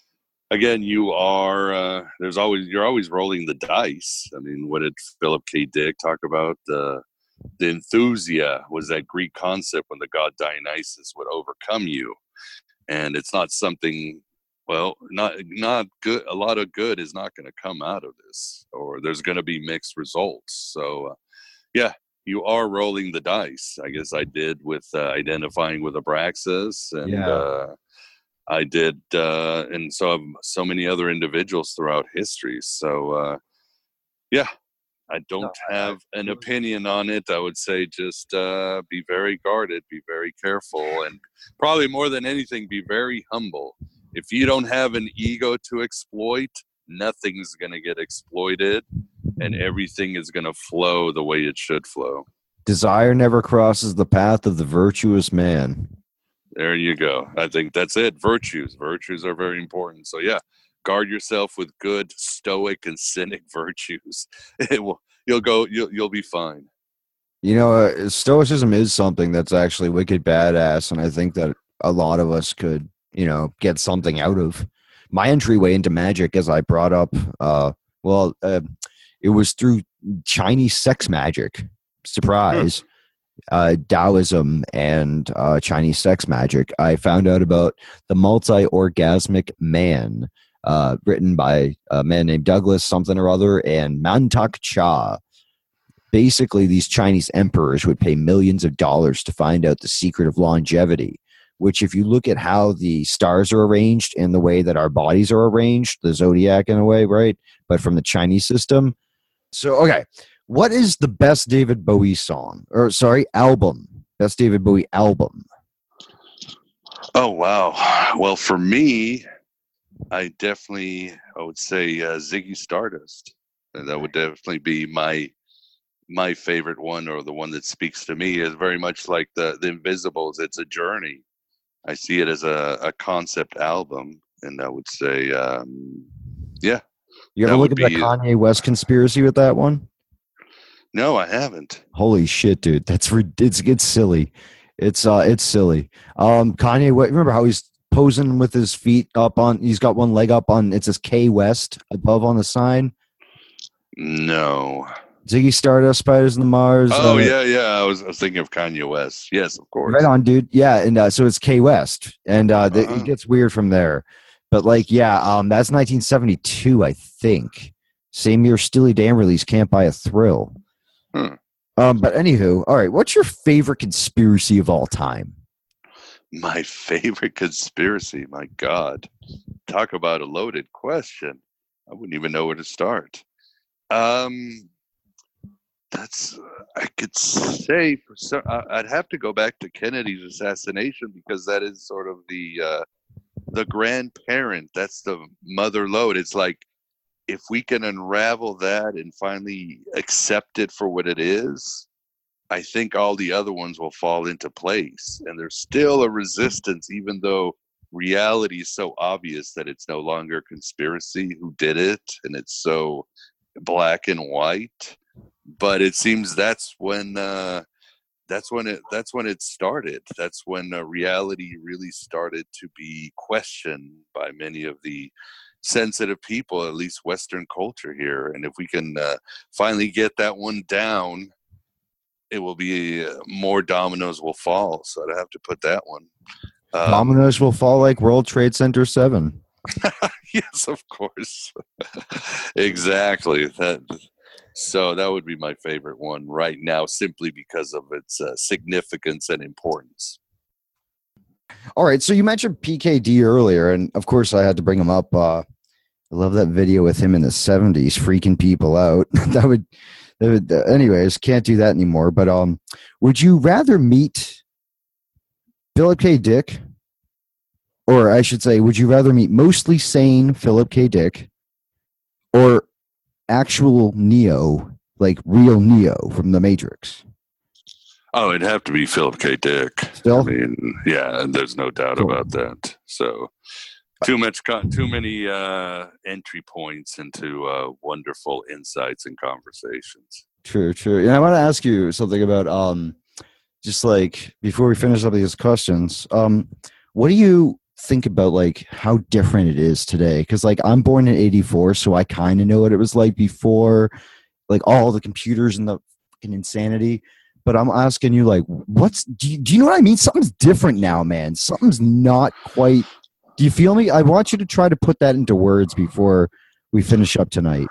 again, you are uh, there's always you're always rolling the dice. I mean, what did Philip K. Dick talk about? Uh, the enthusia was that Greek concept when the god Dionysus would overcome you, and it's not something. Well, not not good. A lot of good is not going to come out of this, or there's going to be mixed results. So. Uh, Yeah, you are rolling the dice. I guess I did with uh, identifying with Abraxas, and Yeah. uh, I did, uh, and so have so many other individuals throughout history. So, uh, yeah, I don't No, I- have an opinion on it. I would say just uh, be very guarded, be very careful, and probably more than anything, be very humble. If you don't have an ego to exploit, nothing's going to get exploited, and everything is going to flow the way it should flow. Desire never crosses the path of the virtuous man. There you go. I think that's it. Virtues. Virtues are very important. So, yeah, guard yourself with good stoic and cynic virtues. It will, you'll go, you'll, you'll be fine. You know, uh, stoicism is something that's actually wicked badass, and I think that a lot of us could, you know, get something out of. My entryway into magic, as I brought up, uh, well, uh, it was through Chinese sex magic. Surprise. Uh, Taoism and uh, Chinese sex magic. I found out about the multi-orgasmic man, uh, written by a man named Douglas something or other, and Mantak Cha. Basically, these Chinese emperors would pay millions of dollars to find out the secret of longevity, which if you look at how the stars are arranged and the way that our bodies are arranged, the zodiac in a way, right? But from the Chinese system. So, okay, what is the best David Bowie song? Or, sorry, album. Best David Bowie album. Oh, wow. Well, for me, I definitely, I would say uh, Ziggy Stardust. And that would definitely be my my favorite one, or the one that speaks to me. Is very much like the, the Invisibles. It's a journey. I see it as a, a concept album. And I would say, um, yeah. You ever that look would at the be- Kanye West conspiracy with that one? No, I haven't. Holy shit, dude! That's re- it's it's silly. It's uh it's silly. Um, Kanye, what, remember how he's posing with his feet up on? He's got one leg up on. It says K West above on the sign. No. Ziggy Stardust, Spiders in the Mars. Oh, uh, yeah, yeah. I was, I was thinking of Kanye West. Yes, of course. Right on, dude. Yeah, and uh, so it's K West, and uh, the, Uh-huh. it gets weird from there. But like, yeah, um, that's nineteen seventy-two, I think. Same year, Steely Dan released "Can't Buy a Thrill." Hmm. Um, but anywho, all right. What's your favorite conspiracy of all time? My favorite conspiracy. My God. Talk about a loaded question. I wouldn't even know where to start. Um, that's, I could say, for some, I- I'd have to go back to Kennedy's assassination, because that is sort of the, uh, the grandparent. That's the mother lode. It's like, if we can unravel that and finally accept it for what it is, I think all the other ones will fall into place. And there's still a resistance, even though reality is so obvious that it's no longer conspiracy who did it, and it's so black and white. But it seems that's when uh, that's when it that's when it started. That's when uh, reality really started to be questioned by many of the sensitive people, at least Western culture here. And if we can uh, finally get that one down, it will be uh, more dominoes will fall. So I'd have to put that one. Um, Dominoes will fall like World Trade Center seven. Yes, of course. Exactly. That. So that would be my favorite one right now, simply because of its uh, significance and importance. All right, so you mentioned P K D earlier, and of course I had to bring him up. Uh, I love that video with him in the seventies freaking people out. that would, that would uh, anyways, can't do that anymore. But um, would you rather meet Philip K. Dick, or I should say, would you rather meet mostly sane Philip K. Dick, or actual Neo, like real Neo from the Matrix? Oh, it'd have to be Philip K. Dick. Still? I mean, yeah, there's no doubt Cool. about that. So too much, con- too many uh, entry points into uh, wonderful insights and conversations. True, true. And I want to ask you something about um, just like before we finish up these questions. Um, what do you think about like how different it is today? Because like I'm born in eighty-four, so I kind of know what it was like before, like all the computers and the fucking insanity. But I'm asking you, like, what's do you, do you know what I mean? Something's different now, man. Something's not quite. Do you feel me? I want you to try to put that into words before we finish up tonight.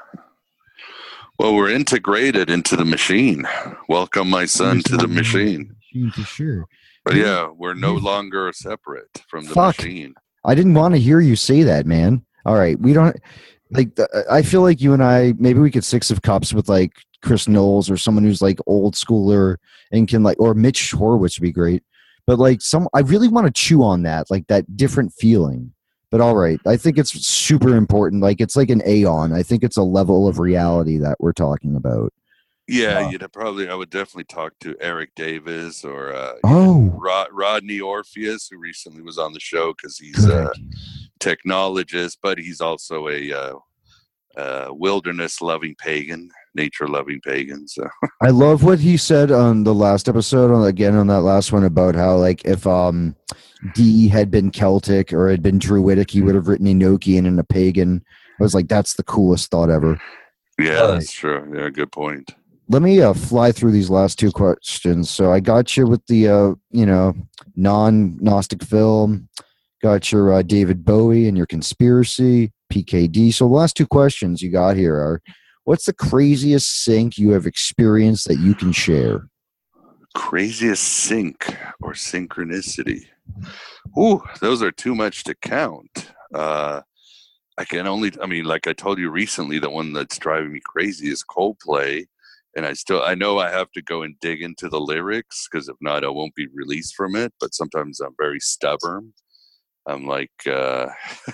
Well, we're integrated into the machine. Welcome, my son, to the machine. Machine for sure. But yeah, we're no longer separate from the Fuck. machine. I didn't want to hear you say that, man. All right, we don't like. The, I feel like you and I maybe we could six of cups with like Chris Knowles or someone who's like old schooler and can like, or Mitch Horowitz would be great. But like some, I really want to chew on that, like that different feeling. But all right, I think it's super important. Like it's like an aeon. I think it's a level of reality that we're talking about. Yeah, Uh, you'd probably. I would definitely talk to Eric Davis or uh, Oh, Rod, Rodney Orpheus, who recently was on the show because he's good a idea. technologist, but he's also a uh, uh, wilderness-loving pagan, nature-loving pagan. So I love what he said on the last episode, on again on that last one about how like if um D had been Celtic or had been Druidic, he would have written Enochian and a pagan. I was like, that's the coolest thought ever. yeah, All that's true. Yeah, good point. Let me uh, fly through these last two questions. So I got you with the uh, you know non-Gnostic film, got your uh, David Bowie and your conspiracy, P K D. So the last two questions you got here are: what's the craziest sync you have experienced that you can share? Craziest sync or synchronicity? Ooh, those are too much to count. Uh, I can only, I mean, like I told you recently, the one that's driving me crazy is Coldplay. And I still, I know I have to go and dig into the lyrics because if not, I won't be released from it. But sometimes I'm very stubborn. I'm like, uh,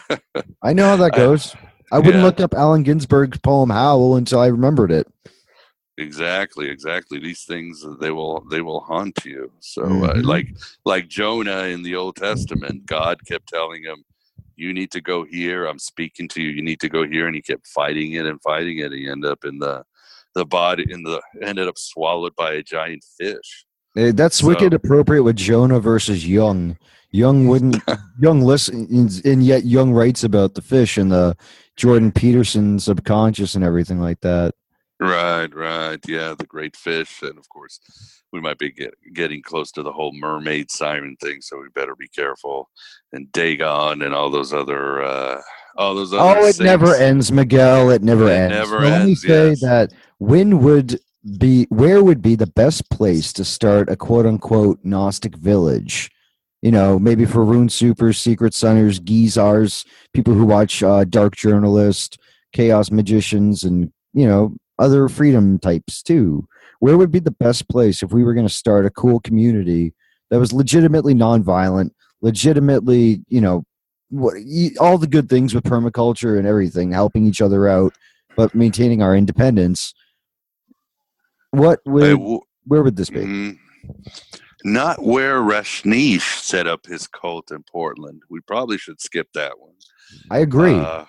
I know how that I- goes. I, wouldn't yeah. look up Allen Ginsberg's poem "Howl" until I remembered it. exactly, exactly. These things, they will, they will haunt you. So uh, Mhm. like, like Jonah in the Old Testament, God kept telling him, you need to go here. I'm speaking to you. You need to go here. And he kept fighting it and fighting it. He ended up in the, the body in the, ended up swallowed by a giant fish. Eh, That's So- wicked appropriate with Jonah versus Young. Young wouldn't. Young listens, and yet Young writes about the fish and the Jordan Peterson subconscious and everything like that. Right, right. Yeah, the great fish. And of course, we might be get, getting close to the whole mermaid siren thing. So we better be careful. And Dagon and all those other, uh, all those other Oh, it never saints. ends, Miguel. It never It ends. never So let me ends, say yes. that when would be where would be the best place to start a quote unquote Gnostic village? You know, maybe for Rune Supers, Secret Sunners, Geezars, people who watch uh, Dark Journalist, Chaos Magicians, and you know other freedom types too. Where would be the best place if we were going to start a cool community that was legitimately nonviolent, legitimately, you know, what you, all the good things with permaculture and everything, helping each other out, but maintaining our independence. What would w- where would this be? mm, not where Rashnish set up his cult in Portland. We probably should skip that one. I agree. Uh,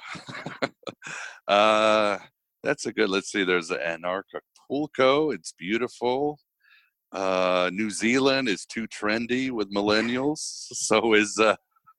uh, that's a good. Let's see. There's Anarchapulco. It's beautiful. Uh, New Zealand is too trendy with millennials. So is uh,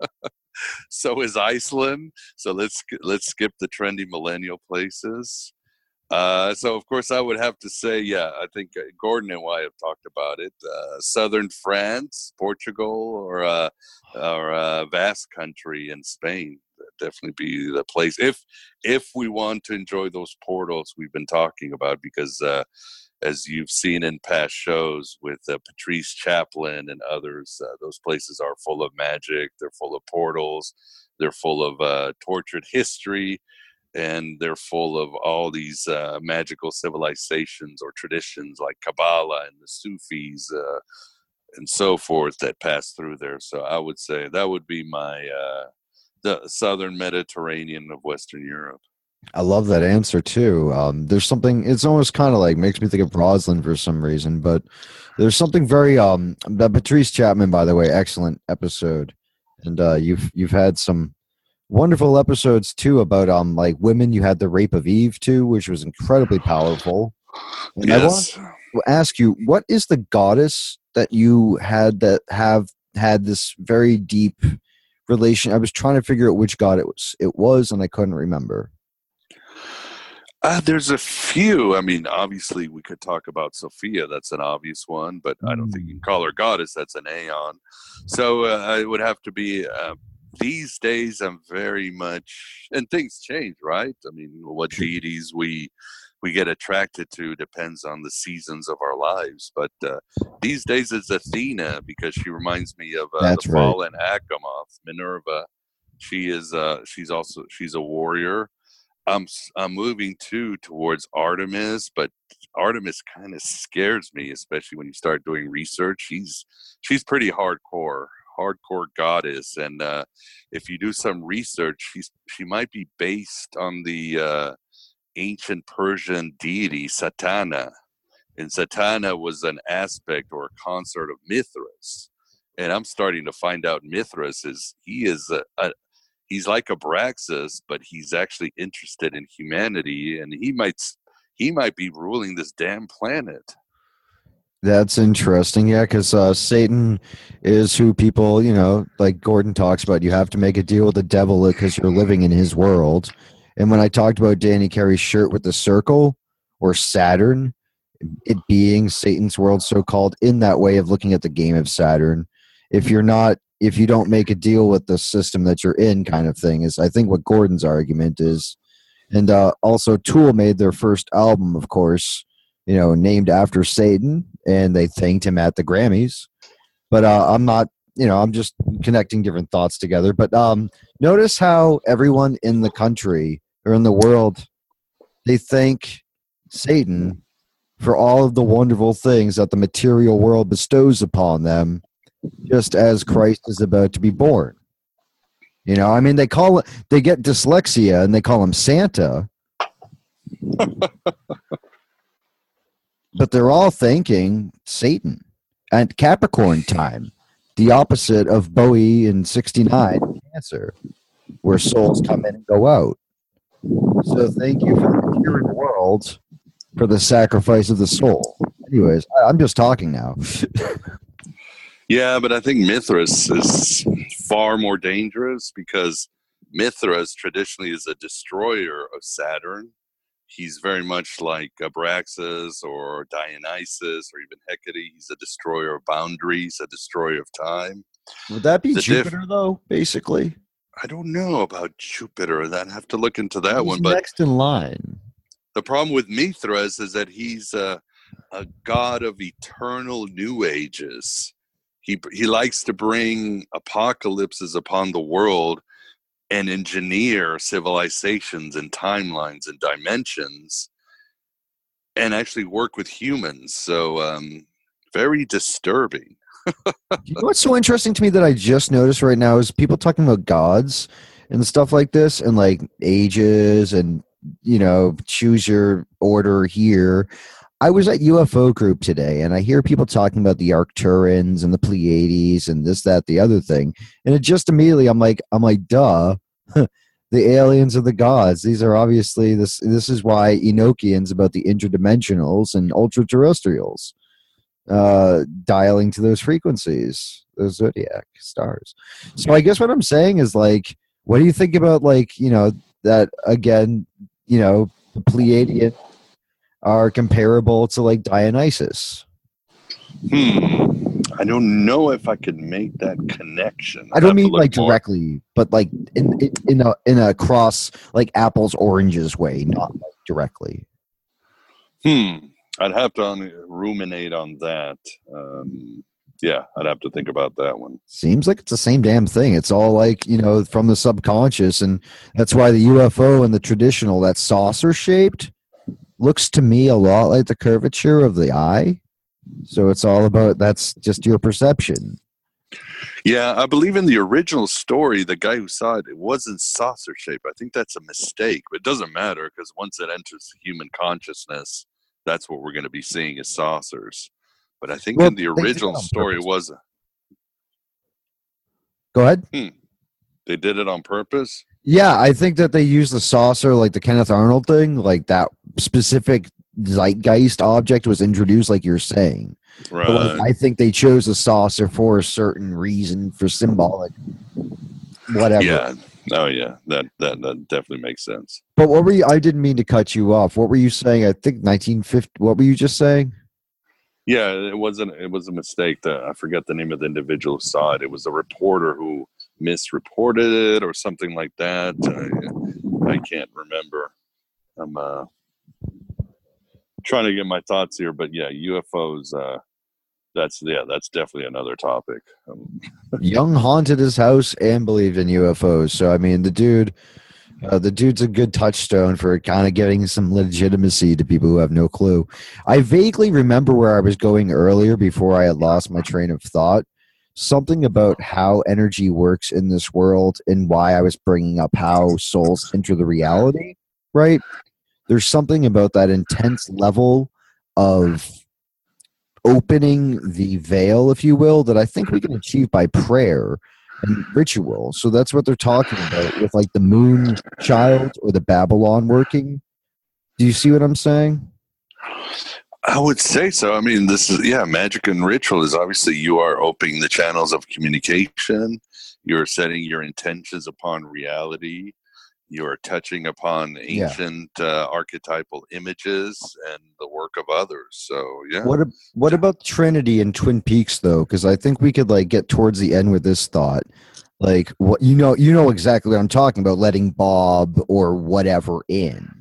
so is Iceland. So let's let's skip the trendy millennial places. Uh, so of course I would have to say, yeah, I think Gordon and I have talked about it. Uh, Southern France, Portugal, or uh, or uh, Basque Country in Spain. That'd definitely be the place if if we want to enjoy those portals we've been talking about, because uh, as you've seen in past shows with uh, Patrice Chaplin and others, uh, those places are full of magic. They're full of portals. They're full of uh, tortured history. And they're full of all these uh, magical civilizations or traditions like Kabbalah and the Sufis uh, and so forth that pass through there. So I would say that would be my uh, the southern Mediterranean of Western Europe. I love that answer too. Um, there's something. It's almost kind of like makes me think of Roslyn for some reason, but there's something very um. That Patrice Chapman, by the way, excellent episode, and uh, you've you've had some wonderful episodes too about um like women. You had the Rape of Eve too, which was incredibly powerful. And Yes. I want to ask you, what is the goddess that you had that have had this very deep relation? I was trying to figure out which god it was. It was, and I couldn't remember. Uh, there's a few. I mean, obviously, we could talk about Sophia. That's an obvious one, but I don't think you can call her goddess. That's an aeon. So uh, it would have to be. Uh, these days, I'm very much, and things change, right? I mean, what deities we we get attracted to depends on the seasons of our lives. But uh, these days, it's Athena because she reminds me of uh, the right. fallen Achamoth, Minerva. She is. Uh, she's also she's a warrior. I'm I'm moving too towards Artemis, but Artemis kind of scares me, especially when you start doing research. She's she's pretty hardcore, hardcore goddess, and uh, if you do some research, she's she might be based on the uh, ancient Persian deity Satana, and Satana was an aspect or a consort of Mithras, and I'm starting to find out Mithras is he is a, a he's like Abraxas, but he's actually interested in humanity, and he might he might be ruling this damn planet. That's interesting, yeah, because uh, Satan is who people, you know, like Gordon talks about. You have to make a deal with the devil because you're living in his world. And when I talked about Danny Carey's shirt with the circle or Saturn, it being Satan's world, so-called, in that way of looking at the game of Saturn, if you're not if you don't make a deal with the system that you're in, kind of thing, is I think what Gordon's argument is. And uh, also Tool made their first album, of course, you know, named after Satan, and they thanked him at the Grammys. But uh, I'm not, you know, I'm just connecting different thoughts together. But um, notice how everyone in the country or in the world, they thank Satan for all of the wonderful things that the material world bestows upon them, just as Christ is about to be born. You know, I mean, they call it, they get dyslexia and they call him Santa. But they're all thanking Satan at Capricorn time, the opposite of Bowie in sixty-nine, Cancer, where souls come in and go out. So thank you for the material world for the sacrifice of the soul. Anyways, I'm just talking now. Yeah, but I think Mithras is far more dangerous because Mithras traditionally is a destroyer of Saturn. He's very much like Abraxas or Dionysus or even Hecate. He's a destroyer of boundaries, a destroyer of time. Would that be The Jupiter, diff- though, basically? I don't know about Jupiter. I'd have to look into that He's one. But next in line. the problem with Mithras is that he's a, a god of eternal new ages. He he likes to bring apocalypses upon the world and engineer civilizations and timelines and dimensions and actually work with humans. So um, very disturbing. You know what's so interesting to me that I just noticed right now is people talking about gods and stuff like this, and like ages, and you know, choose your order here. I was at U F O Group today, and I hear people talking about the Arcturans and the Pleiades and this, that, the other thing, and it just immediately, I'm like, I'm like, duh, the aliens are the gods. These are obviously this. This is why Enochians about the interdimensionals and ultra terrestrials, uh, dialing to those frequencies, those zodiac stars. So I guess what I'm saying is, like, what do you think about, like, you know, that again, you know, the Pleiadian are comparable to like Dionysus? Hmm. I don't know if I could make that connection. I don't mean like more directly, but like in in a in a cross, like apples oranges way, not like directly. Hmm. I'd have to un- ruminate on that. Um, yeah, I'd have to think about that one. Seems like it's the same damn thing. It's all like, you know, from the subconscious, and that's why the U F O and the traditional, that saucer shaped, looks to me a lot like the curvature of the eye. So it's all about, that's just your perception. Yeah, I believe in the original story, the guy who saw it, it wasn't saucer shaped. I think that's a mistake, but it doesn't matter because once it enters human consciousness, that's what we're going to be seeing as saucers. But I think well, in the original story, it was. Go ahead. Hmm. They did it on purpose? Yeah, I think that they used the saucer, like the Kenneth Arnold thing, like that specific zeitgeist object was introduced, like you're saying. Right. Like, I think they chose a saucer for a certain reason, for symbolic, whatever. Yeah. Oh, yeah. That that that definitely makes sense. But what were you? I didn't mean to cut you off. What were you saying? I think nineteen fifty. What were you just saying? Yeah, it wasn't. It was a mistake. That I forget the name of the individual who saw it. It was a reporter who misreported it or something like that. I, I can't remember. I'm uh, trying to get my thoughts here, but yeah, U F Os. Uh, that's yeah, that's definitely another topic. Um, Young haunted his house and believed in U F Os. So I mean, the dude, uh, the dude's a good touchstone for kind of giving some legitimacy to people who have no clue. I vaguely remember where I was going earlier before I had lost my train of thought. Something about how energy works in this world and why I was bringing up how souls enter the reality, right? There's something about that intense level of opening the veil, if you will, that I think we can achieve by prayer and ritual. So that's what they're talking about with like the moon child or the Babylon working. Do you see what I'm saying? I would say so. I mean, this is, yeah, magic and ritual is obviously you are opening the channels of communication. You're setting your intentions upon reality. You're touching upon ancient yeah. uh, archetypal images and the work of others. So, yeah. What What about Trinity and Twin Peaks, though? Because I think we could like get towards the end with this thought. Like, what you know, you know exactly what I'm talking about. Letting Bob or whatever in.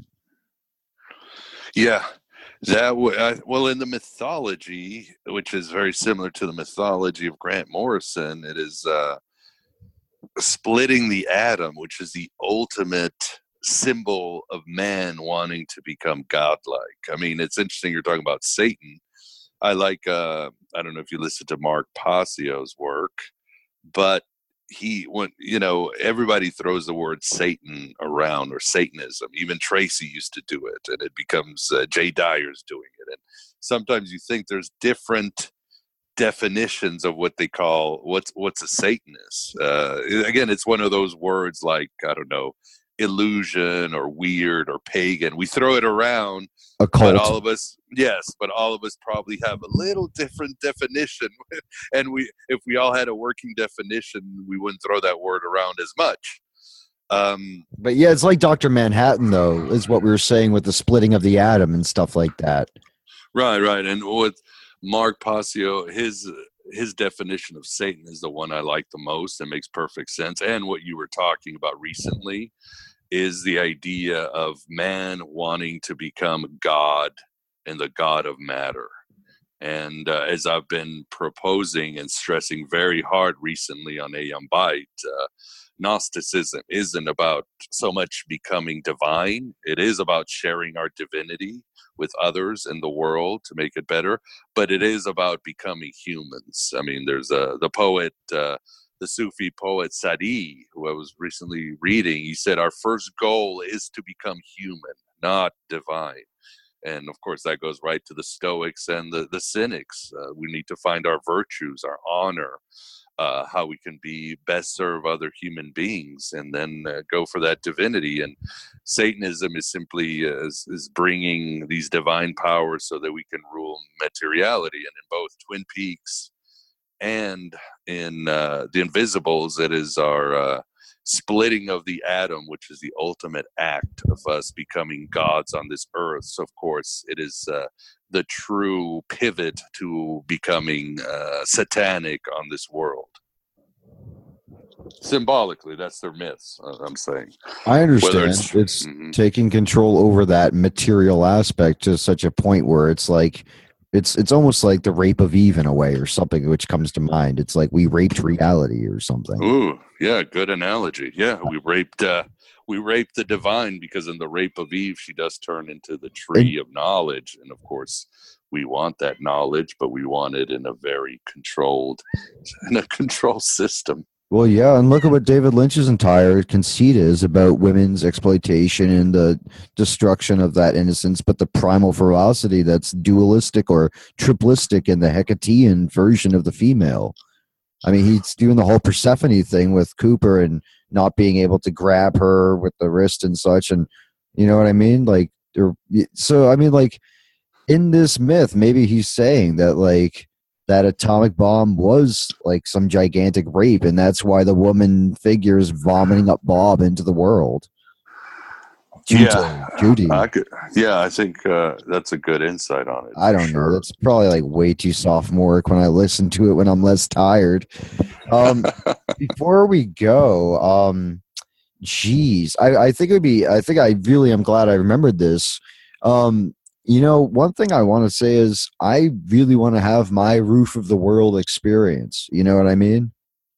Yeah. That w- I, well, in the mythology, which is very similar to the mythology of Grant Morrison, it is uh, splitting the atom, which is the ultimate symbol of man wanting to become godlike. I mean, it's interesting you're talking about Satan. I like, uh, I don't know if you listen to Mark Passio's work, but he, when, you know, everybody throws the word Satan around or Satanism. Even Tracy used to do it, and it becomes uh, Jay Dyer's doing it. And sometimes you think there's different definitions of what they call what's what's a Satanist. Uh, again, it's one of those words like, I don't know, illusion or weird or pagan. We throw it around, occult. But all of us, yes, but all of us probably have a little different definition. And we, if we all had a working definition, we wouldn't throw that word around as much. Um, but yeah, it's like Doctor Manhattan, though, is what we were saying with the splitting of the atom and stuff like that. Right, right. And with Mark Passio, his his definition of Satan is the one I like the most. It makes perfect sense. And what you were talking about recently is the idea of man wanting to become God and the God of matter. And uh, as I've been proposing and stressing very hard recently on Aeon Byte, uh, Gnosticism isn't about so much becoming divine. It is about sharing our divinity with others in the world to make it better, but it is about becoming humans. I mean, there's a the poet, uh, the Sufi poet Sadi, who I was recently reading. He said, "Our first goal is to become human, not divine." And of course, that goes right to the Stoics and the, the Cynics. Uh, we need to find our virtues, our honor, uh, how we can be best serve other human beings, and then uh, go for that divinity. And Satanism is simply uh, is, is bringing these divine powers so that we can rule materiality. And in both Twin Peaks and in uh, The Invisibles, it is our uh, splitting of the atom, which is the ultimate act of us becoming gods on this earth. So, of course, it is uh, the true pivot to becoming uh, satanic on this world. Symbolically, that's their myths, uh, I'm saying. I understand. It's, it's mm-hmm. taking control over that material aspect to such a point where it's like, It's it's almost like the rape of Eve in a way, or something which comes to mind. It's like we raped reality or something. Ooh, yeah, good analogy. Yeah, we raped uh, we raped the divine, because in the rape of Eve, she does turn into the tree and, of knowledge, and of course, we want that knowledge, but we want it in a very controlled, in a control system. Well, yeah, and look at what David Lynch's entire conceit is about women's exploitation and the destruction of that innocence, but the primal ferocity that's dualistic or triplistic in the Hecatean version of the female. I mean, he's doing the whole Persephone thing with Cooper and not being able to grab her with the wrist and such, and you know what I mean? Like, so, I mean, like, in this myth, maybe he's saying that, like, that atomic bomb was like some gigantic rape, and that's why the woman figure is vomiting up Bob into the world. Judy, yeah, Judy. I could, yeah, I think uh, that's a good insight on it. I don't sure. know. That's probably like way too sophomoric when I listen to it when I'm less tired. Um, before we go, um, geez, I, I think it would be. I think I really am glad I remembered this. Um, You know, one thing I want to say is I really want to have my roof of the world experience. You know what I mean?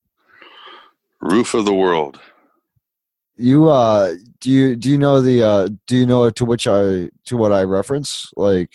Roof of the world. You uh do you do you know the uh do you know to which I to what I reference? Like,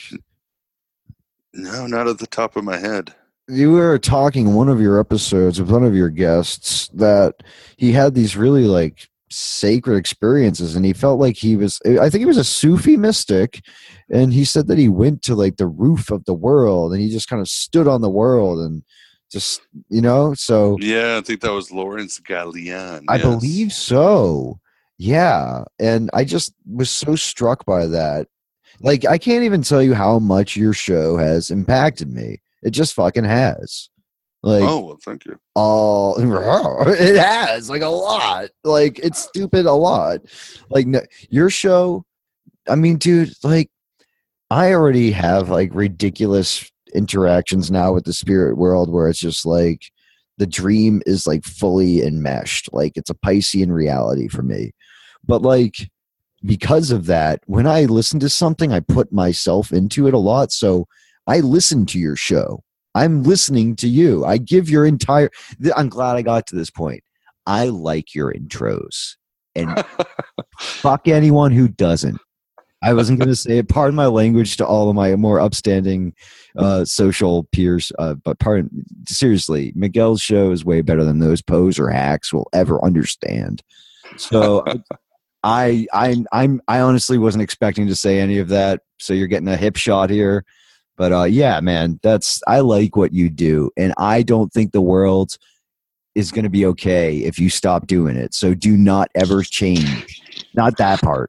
no, not at the top of my head. You were talking in one of your episodes with one of your guests that he had these really like sacred experiences, and he felt like he was, I think he was a Sufi mystic, and he said that he went to like the roof of the world and he just kind of stood on the world and just, you know, so yeah, I think that was Lawrence Gallian. I yes. believe so. Yeah. And I just was so struck by that. Like, I can't even tell you how much your show has impacted me. It just fucking has. Like, oh, well, thank you. Oh, it has like a lot. Like, it's stupid a lot. Like, no, your show, I mean, dude, like, I already have like ridiculous interactions now with the spirit world where it's just like the dream is like fully enmeshed. Like, it's a Piscean reality for me. But like, because of that, when I listen to something, I put myself into it a lot. So I listen to your show. I'm listening to you. I give your entire, I'm glad I got to this point. I like your intros. And fuck anyone who doesn't. I wasn't going to say it. Pardon my language to all of my more upstanding uh, social peers. Uh, but pardon, seriously, Miguel's show is way better than those poser hacks will ever understand. So I, I, I'm, I honestly wasn't expecting to say any of that. So you're getting a hip shot here. But uh, yeah, man, that's, I like what you do. And I don't think the world is going to be okay if you stop doing it. So do not ever change. Not that part.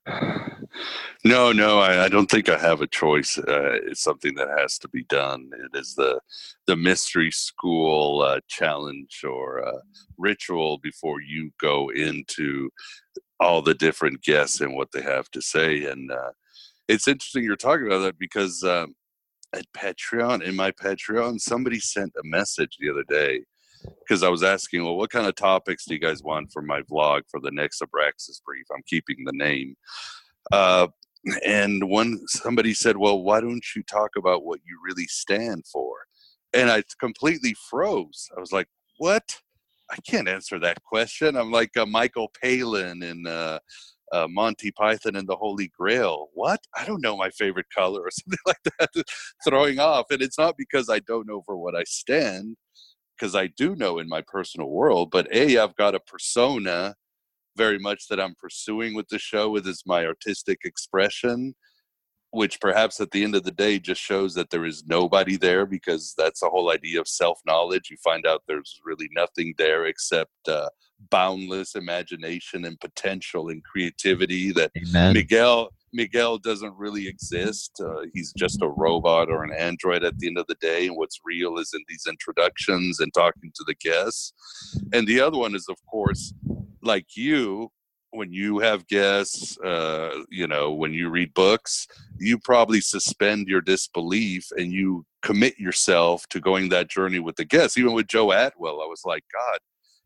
No, no, I, I don't think I have a choice. Uh, it's something that has to be done. It is the the mystery school uh, challenge or uh, ritual before you go into all the different guests and what they have to say. And uh, it's interesting you're talking about that because um, at Patreon, in my Patreon, somebody sent a message the other day because I was asking, well, what kind of topics do you guys want for my vlog for the next Abraxas brief? I'm keeping the name. Uh, and one somebody said, well, why don't you talk about what you really stand for? And I completely froze. I was like, what? I can't answer that question. I'm like uh, Michael Palin and uh, uh, Monty Python and the Holy Grail. What? I don't know my favorite color or something like that, throwing off. And it's not because I don't know for what I stand, because I do know in my personal world, but A, I've got a persona very much that I'm pursuing with the show, with is my artistic expression, which perhaps at the end of the day just shows that there is nobody there, because that's the whole idea of self-knowledge. You find out there's really nothing there except uh, boundless imagination and potential and creativity, that Amen. Miguel Miguel doesn't really exist. Uh, he's just a robot or an android at the end of the day, and what's real is in these introductions and talking to the guests. And the other one is, of course, like you, when you have guests, uh, you know, when you read books, you probably suspend your disbelief and you commit yourself to going that journey with the guests. Even with Joe Atwell, I was like, God,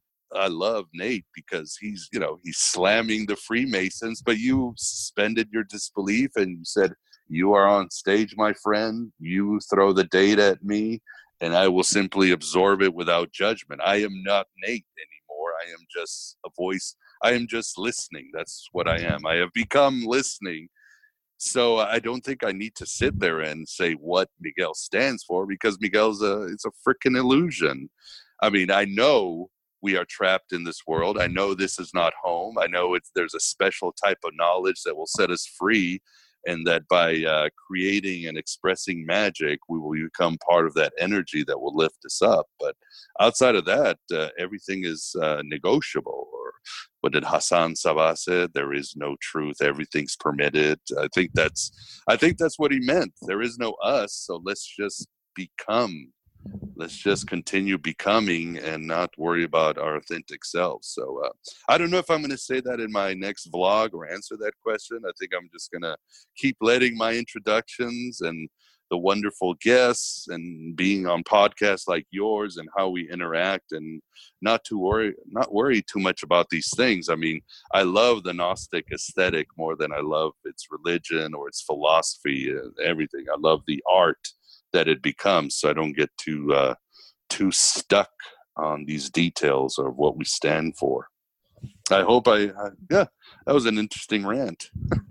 I love Nate because he's, you know, he's slamming the Freemasons, but you suspended your disbelief and you said, you are on stage, my friend. You throw the data at me and I will simply absorb it without judgment. I am not Nate anymore. I am just a voice. I am just listening. That's what I am. I have become listening. So I don't think I need to sit there and say what Miguel stands for, because Miguel's a, it's a freaking illusion. I mean, I know we are trapped in this world. I know this is not home. I know it's, there's a special type of knowledge that will set us free, and that by uh, creating and expressing magic, we will become part of that energy that will lift us up. But outside of that, uh, everything is uh, negotiable. Or what did Hassan Sabah said? There is no truth. Everything's permitted. I think that's, I think that's what he meant. There is no us. So let's just become. Let's just continue becoming and not worry about our authentic selves. So uh, I don't know if I'm going to say that in my next vlog or answer that question. I think I'm just going to keep letting my introductions and the wonderful guests and being on podcasts like yours and how we interact, and not to worry, not worry too much about these things. I mean, I love the Gnostic aesthetic more than I love its religion or its philosophy and everything. I love the art that it becomes, so I don't get too uh, too stuck on these details of what we stand for. I hope I, I yeah, that was an interesting rant.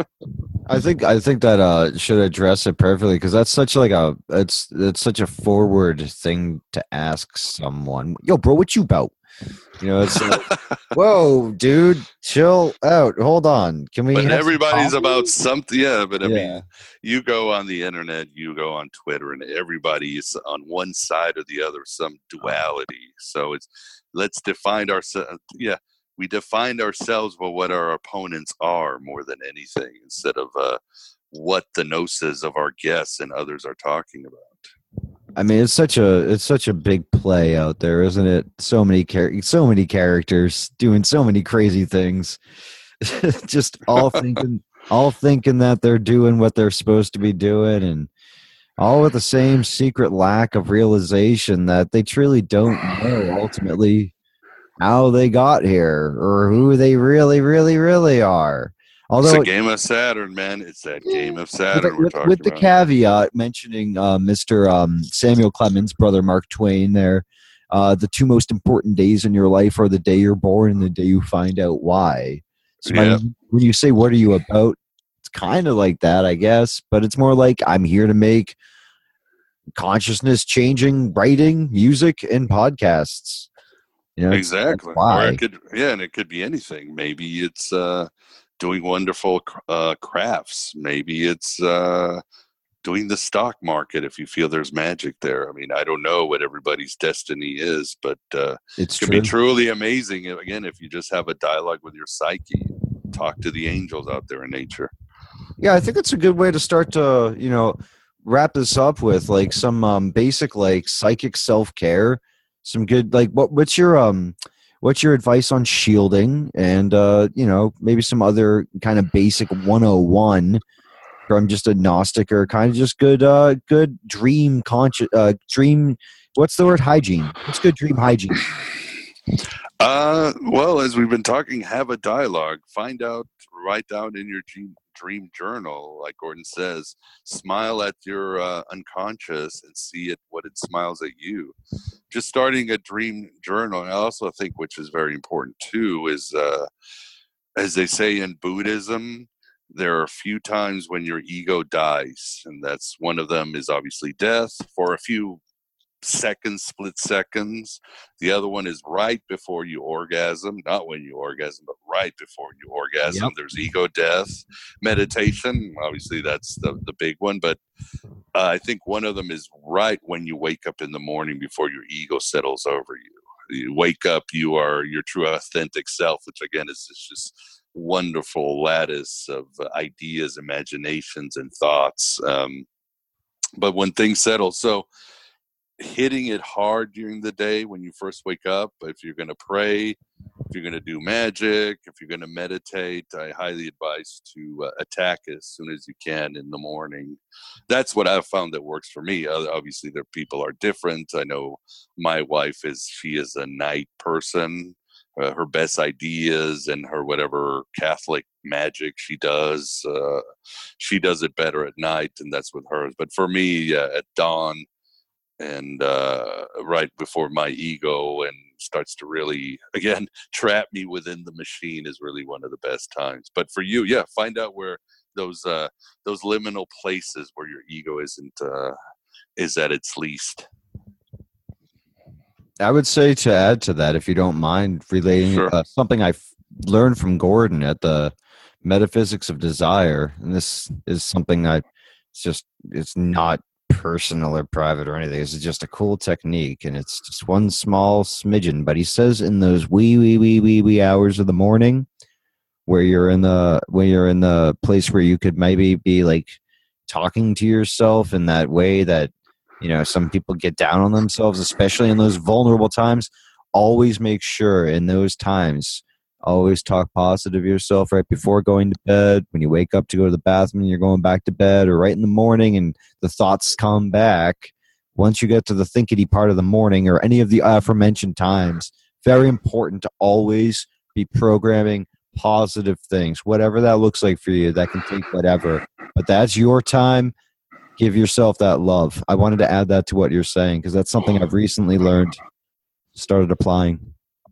I think I think that uh, should address it perfectly, because that's such like a it's it's such a forward thing to ask someone. Yo, bro, what you about? You know, it's like, whoa, dude, chill out. Hold on, can we? But have everybody's some about something. Yeah, but I yeah. mean, you go on the internet, you go on Twitter, and everybody is on one side or the other, some duality. So it's, let's define ourselves. Yeah, we defined ourselves by what our opponents are more than anything, instead of uh, what the gnosis of our guests and others are talking about. I mean, it's such a it's such a big play out there, isn't it? So many char- so many characters doing so many crazy things, just all thinking all thinking that they're doing what they're supposed to be doing, and all with the same secret lack of realization that they truly don't know ultimately how they got here or who they really, really, really are. Although, it's a game of Saturn, man. It's that game of Saturn with, we're with, talking with the about. caveat mentioning uh, Mister Um, Samuel Clemens, brother Mark Twain there, uh, the two most important days in your life are the day you're born and the day you find out why. So Yeah. I mean, when you say, what are you about? It's kind of like that, I guess, but it's more like, I'm here to make consciousness changing writing, music, and podcasts. You know, it's- Exactly. that's why. Or it could, yeah, and it could be anything. Maybe it's uh, doing wonderful uh, crafts. Maybe it's uh, doing the stock market if you feel there's magic there. I mean, I don't know what everybody's destiny is, but uh, It's it can true. be truly amazing, again, if you just have a dialogue with your psyche, talk to the angels out there in nature. Yeah, I think it's a good way to start to, you know, wrap this up with like some um, basic like psychic self-care, some good like what what's your um what's your advice on shielding, and uh you know, maybe some other kind of basic one oh one from just a Gnostic, or kind of just good uh good dream conscious uh dream what's the word hygiene? What's good dream hygiene? Uh, well, as we've been talking, have a dialogue. Find out, write down in your dream, dream journal, like Gordon says, smile at your uh, unconscious and see it, what it smiles at you. Just starting a dream journal. And I also think, which is very important too, is uh, as they say in Buddhism, there are a few times when your ego dies, and that's one of them is obviously death for a few seconds, split seconds. The other one is right before you orgasm, not when you orgasm, but right before you orgasm. Yep. There's ego death. Meditation, obviously that's the, the big one, but uh, I think one of them is right when you wake up in the morning before your ego settles over you. You wake up, you are your true authentic self, which again is, is just wonderful lattice of ideas, imaginations, and thoughts. Um, but when things settle, so hitting it hard during the day when you first wake up, if you're going to pray, if you're going to do magic, if you're going to meditate, I highly advise to uh, attack as soon as you can in the morning. That's what I've found that works for me. Uh, obviously, their people are different. I know my wife is, she is a night person. Uh, her best ideas and her whatever Catholic magic she does, uh, she does it better at night, and that's with hers. But for me, uh, at dawn, and uh, right before my ego and starts to really, again, trap me within the machine is really one of the best times. But for you, yeah, find out where those uh, those liminal places where your ego isn't uh, is at its least. I would say to add to that, if you don't mind, relating Sure. uh, something I learned from Gordon at the Metaphysics of Desire, and this is something I, it's just, it's not personal or private or anything. It's just a cool technique, and it's just one small smidgen. But he says in those wee wee wee wee wee hours of the morning, where you're in the when you're in the place where you could maybe be like talking to yourself in that way that, you know, some people get down on themselves, especially in those vulnerable times. Always make sure in those times, always talk positive to yourself right before going to bed, when you wake up to go to the bathroom and you're going back to bed, or right in the morning and the thoughts come back. Once you get to the thinkety part of the morning or any of the aforementioned times, very important to always be programming positive things, whatever that looks like for you. That can take whatever, but that's your time. Give yourself that love. I wanted to add that to what you're saying because that's something I've recently learned, started applying.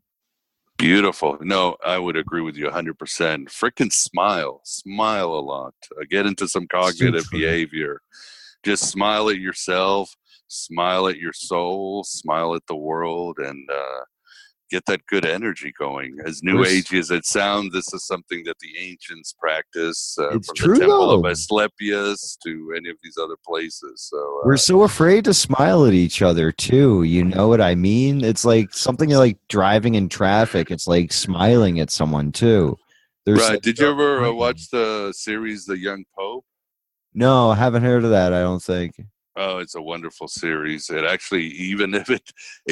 Beautiful. No, I would agree with you one hundred percent. Freaking smile. Smile a lot. Uh, get into some cognitive behavior. Just smile at yourself, smile at your soul, smile at the world, and uh, get that good energy going. As new We're s- agey as it sounds, this is something that the ancients practice, uh, It's from true, the temple though. of Asclepius to any of these other places. So uh, We're so afraid to smile at each other too. You know what I mean? It's like something like driving in traffic. It's like smiling at someone too. There's right. like Did you no ever uh, point. watch the series The Young Pope? No, I haven't heard of that. I don't think. Oh, it's a wonderful series. It actually, even if it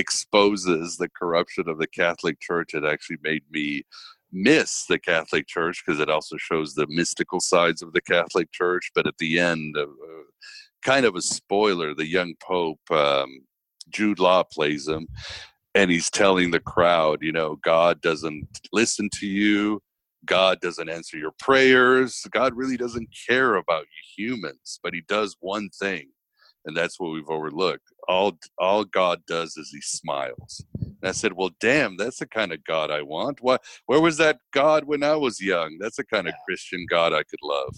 exposes the corruption of the Catholic Church, it actually made me miss the Catholic Church because it also shows the mystical sides of the Catholic Church. But at the end, uh, kind of a spoiler, the young Pope, um, Jude Law plays him, and he's telling the crowd, you know, God doesn't listen to you. God doesn't answer your prayers. God really doesn't care about you humans, but he does one thing. And that's what we've overlooked. All all God does is he smiles. And I said, well, damn, that's the kind of God I want. What? Where was that God when I was young? That's the kind of Christian God I could love.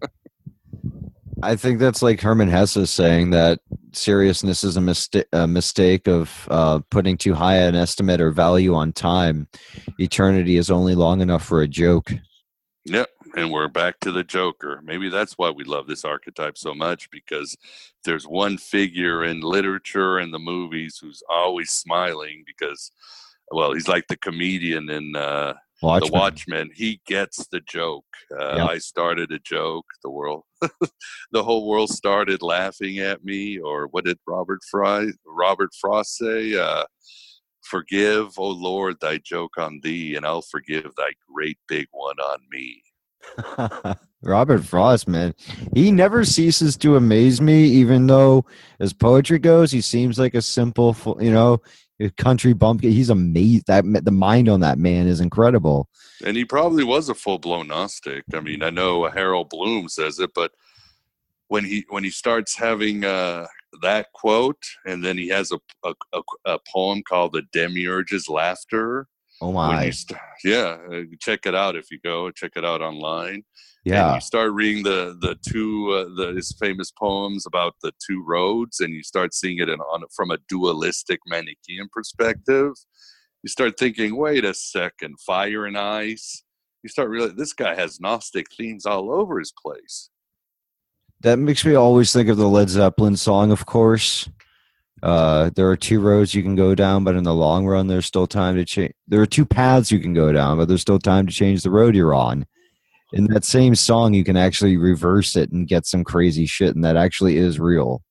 I think that's like Herman Hesse saying that seriousness is a, mista- a mistake of uh, putting too high an estimate or value on time. Eternity is only long enough for a joke. Yep. And we're back to the Joker. Maybe that's why we love this archetype so much, because there's one figure in literature and the movies who's always smiling because, well, he's like the comedian in uh, The Watchmen. He gets the joke. Uh, Yep. I started a joke. The world, the whole world started laughing at me. Or what did Robert Fry, Robert Frost say? Uh, Forgive, O Lord, thy joke on thee, and I'll forgive thy great big one on me. Robert Frost, man, he never ceases to amaze me. Even though, as poetry goes, he seems like a simple, fu- you know, a country bumpkin. He's amazing. That the mind on that man is incredible. And he probably was a full-blown Gnostic. I mean, I know Harold Bloom says it, but when he when he starts having uh, that quote, and then he has a, a, a, a poem called "The Demiurge's Laughter," Oh When you my. st- yeah, uh, check it out if you go. Check it out online. And Yeah. you start reading the the two uh, the his famous poems about the two roads, and you start seeing it in, on from a dualistic Manichaean perspective. You start thinking, wait a second, fire and ice. You start realizing this guy has Gnostic themes all over his place. That makes me always think of the Led Zeppelin song, of course. Uh, there are two roads you can go down, but in the long run, there's still time to change. There are two paths you can go down, but there's still time to change the road you're on. In that same song, you can actually reverse it and get some crazy shit, and that actually is real.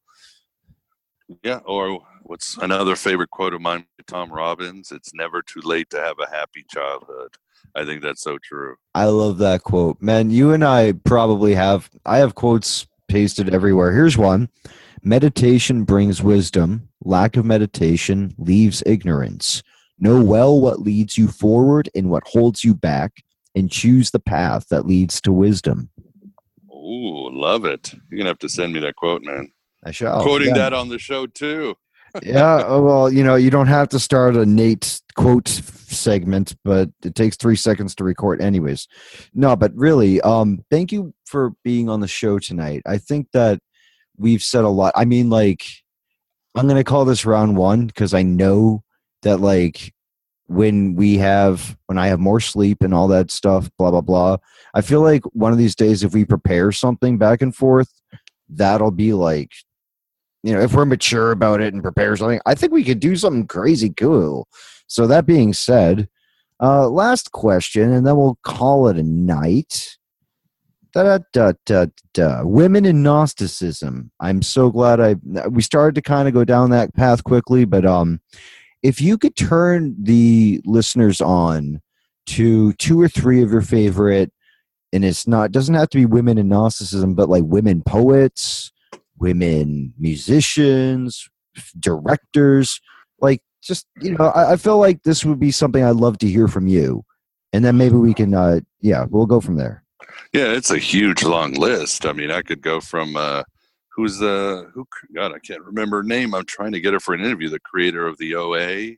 Yeah, or what's another favorite quote of mine, Tom Robbins? It's never too late to have a happy childhood. I think that's so true. I love that quote. Man, you and I probably have, I have quotes pasted everywhere. Here's one. Meditation brings wisdom. Lack of meditation leaves ignorance. Know well what leads you forward and what holds you back, and choose the path that leads to wisdom. Ooh, love it. You're going to have to send me that quote, man. I shall. Quoting Yeah. that on the show, too. Yeah, well, you know, you don't have to start a Nate quote segment, but it takes three seconds to record anyways. No, but really, um, thank you for being on the show tonight. I think that we've said a lot. I mean, like, I'm going to call this round one because I know that, like, when we have, when I have more sleep and all that stuff, blah, blah, blah, I feel like one of these days, if we prepare something back and forth, that'll be like, you know, if we're mature about it and prepare something, I think we could do something crazy cool. So that being said, uh, last question, and then we'll call it a night. Da, da, da, da, da. Women in Gnosticism. I'm so glad I we started to kind of go down that path quickly, but um, if you could turn the listeners on to two or three of your favorite, and it's not doesn't have to be women in Gnosticism, but like women poets, women musicians, directors, like just, you know, I, I feel like this would be something I'd love to hear from you. And then maybe we can, uh, yeah, we'll go from there. Yeah, it's a huge, long list. I mean, I could go from, uh, who's the, who, God, I can't remember her name. I'm trying to get her for an interview, the creator of the O A.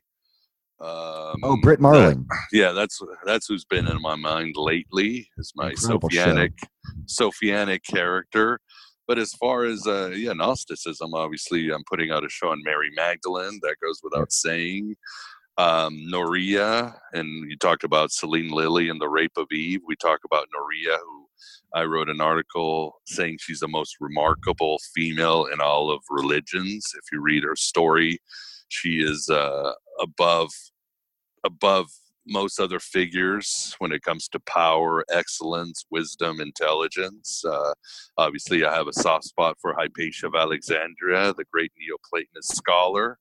Um, oh, Britt Marling. That, yeah, that's that's who's been in my mind lately, is my Incredible Sophianic, Sophianic character. But as far as, uh, yeah, Gnosticism, obviously, I'm putting out a show on Mary Magdalene. That goes without yep. saying. Um, Noria, and you talked about Celine Lilly and the Rape of Eve. We talk about Noria, who I wrote an article saying she's the most remarkable female in all of religions. If you read her story, she is uh, above above most other figures when it comes to power, excellence, wisdom, intelligence. Uh, obviously, I have a soft spot for Hypatia of Alexandria, the great Neoplatonist scholar.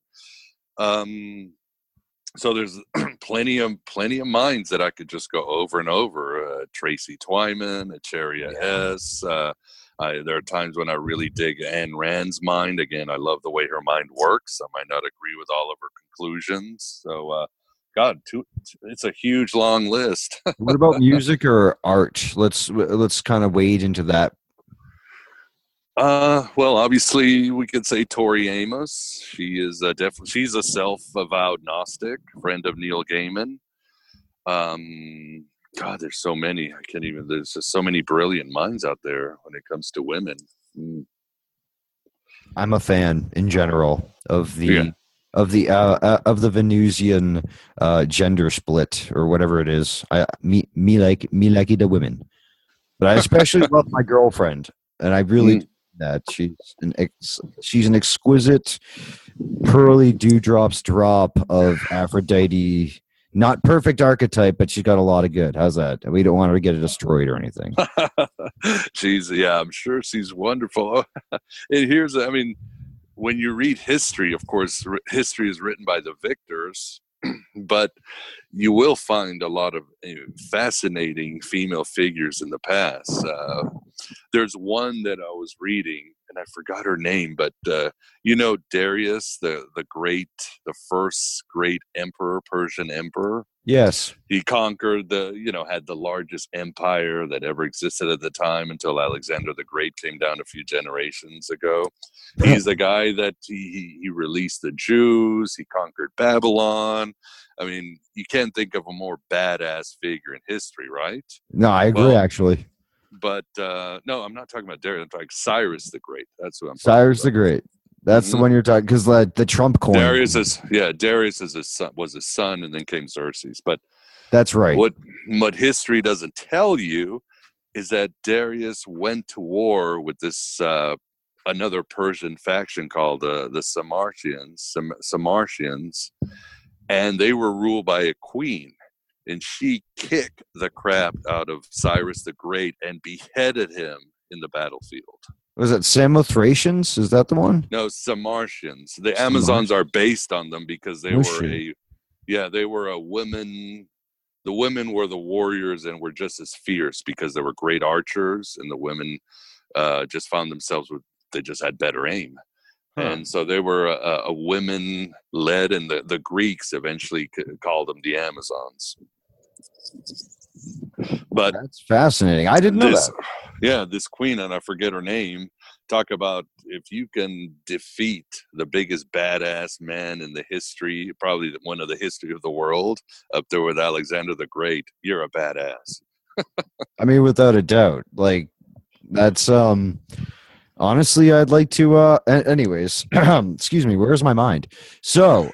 Um, so there's plenty of plenty of minds that I could just go over and over. Uh, Tracy Twyman, Acharia Yeah. S. Uh, I, there are times when I really dig Ayn Rand's mind. Again, I love the way her mind works. I might not agree with all of her conclusions. So, uh, God, too, it's a huge, long list. What about music or art? Let's let's kind of wade into that. Uh, well, obviously, we could say Tori Amos. She is a def- She's a self-avowed Gnostic, friend of Neil Gaiman. Um, God, there's so many. I can't even. There's just so many brilliant minds out there when it comes to women. Mm. I'm a fan in general of the. Yeah. Of the uh, uh, of the Venusian uh, gender split or whatever it is, I me me like me like the women, but I especially love my girlfriend, and I really mm. that she's an ex, she's an exquisite pearly dewdrops drop of Aphrodite. Not perfect archetype, but she's got a lot of good. How's that? We don't want her to get destroyed or anything. she's yeah, I'm sure she's wonderful. And here's, I mean. When you read history, of course, history is written by the victors, but you will find a lot of fascinating female figures in the past. Uh, there's one that I was reading, and I forgot her name, but uh, you know Darius, the, the great, the first great emperor, Persian emperor? Yes. He conquered the, you know, had the largest empire that ever existed at the time until Alexander the Great came down a few generations ago. He's the guy that he, he released the Jews. He conquered Babylon. I mean, you can't think of a more badass figure in history, right? No, I agree, Well, actually. But uh, no, I'm not talking about Darius. I'm talking Cyrus the Great. That's who I'm Cyrus talking the about. Great. That's Mhm. the one you're talking, because like the Trump coin. Darius is yeah, Darius is his son, was his son, and then came Xerxes. But That's right. what what history doesn't tell you is that Darius went to war with this uh, another Persian faction called uh, the Samartians, Sam- Samartians, and they were ruled by a queen, and she kicked the crap out of Cyrus the Great and beheaded him in the battlefield. Was it Samothracians? Is that the one? No, Samartians. The Samar- Amazons are based on them because they Was were she? a, yeah, they were a women. The women were the warriors and were just as fierce because they were great archers, and the women uh, just found themselves with they just had better aim, Huh. and so they were a, a women led, and the the Greeks eventually c- called them the Amazons. But That's fascinating. I didn't know this, that. yeah, this queen, and I forget her name. Talk about if you can defeat the biggest badass man in the history, probably one of the history of the world, up there with Alexander the Great, you're a badass. I mean, without a doubt. Like, that's um. Honestly, I'd like to. Uh, a- anyways, excuse me. Where's my mind? So,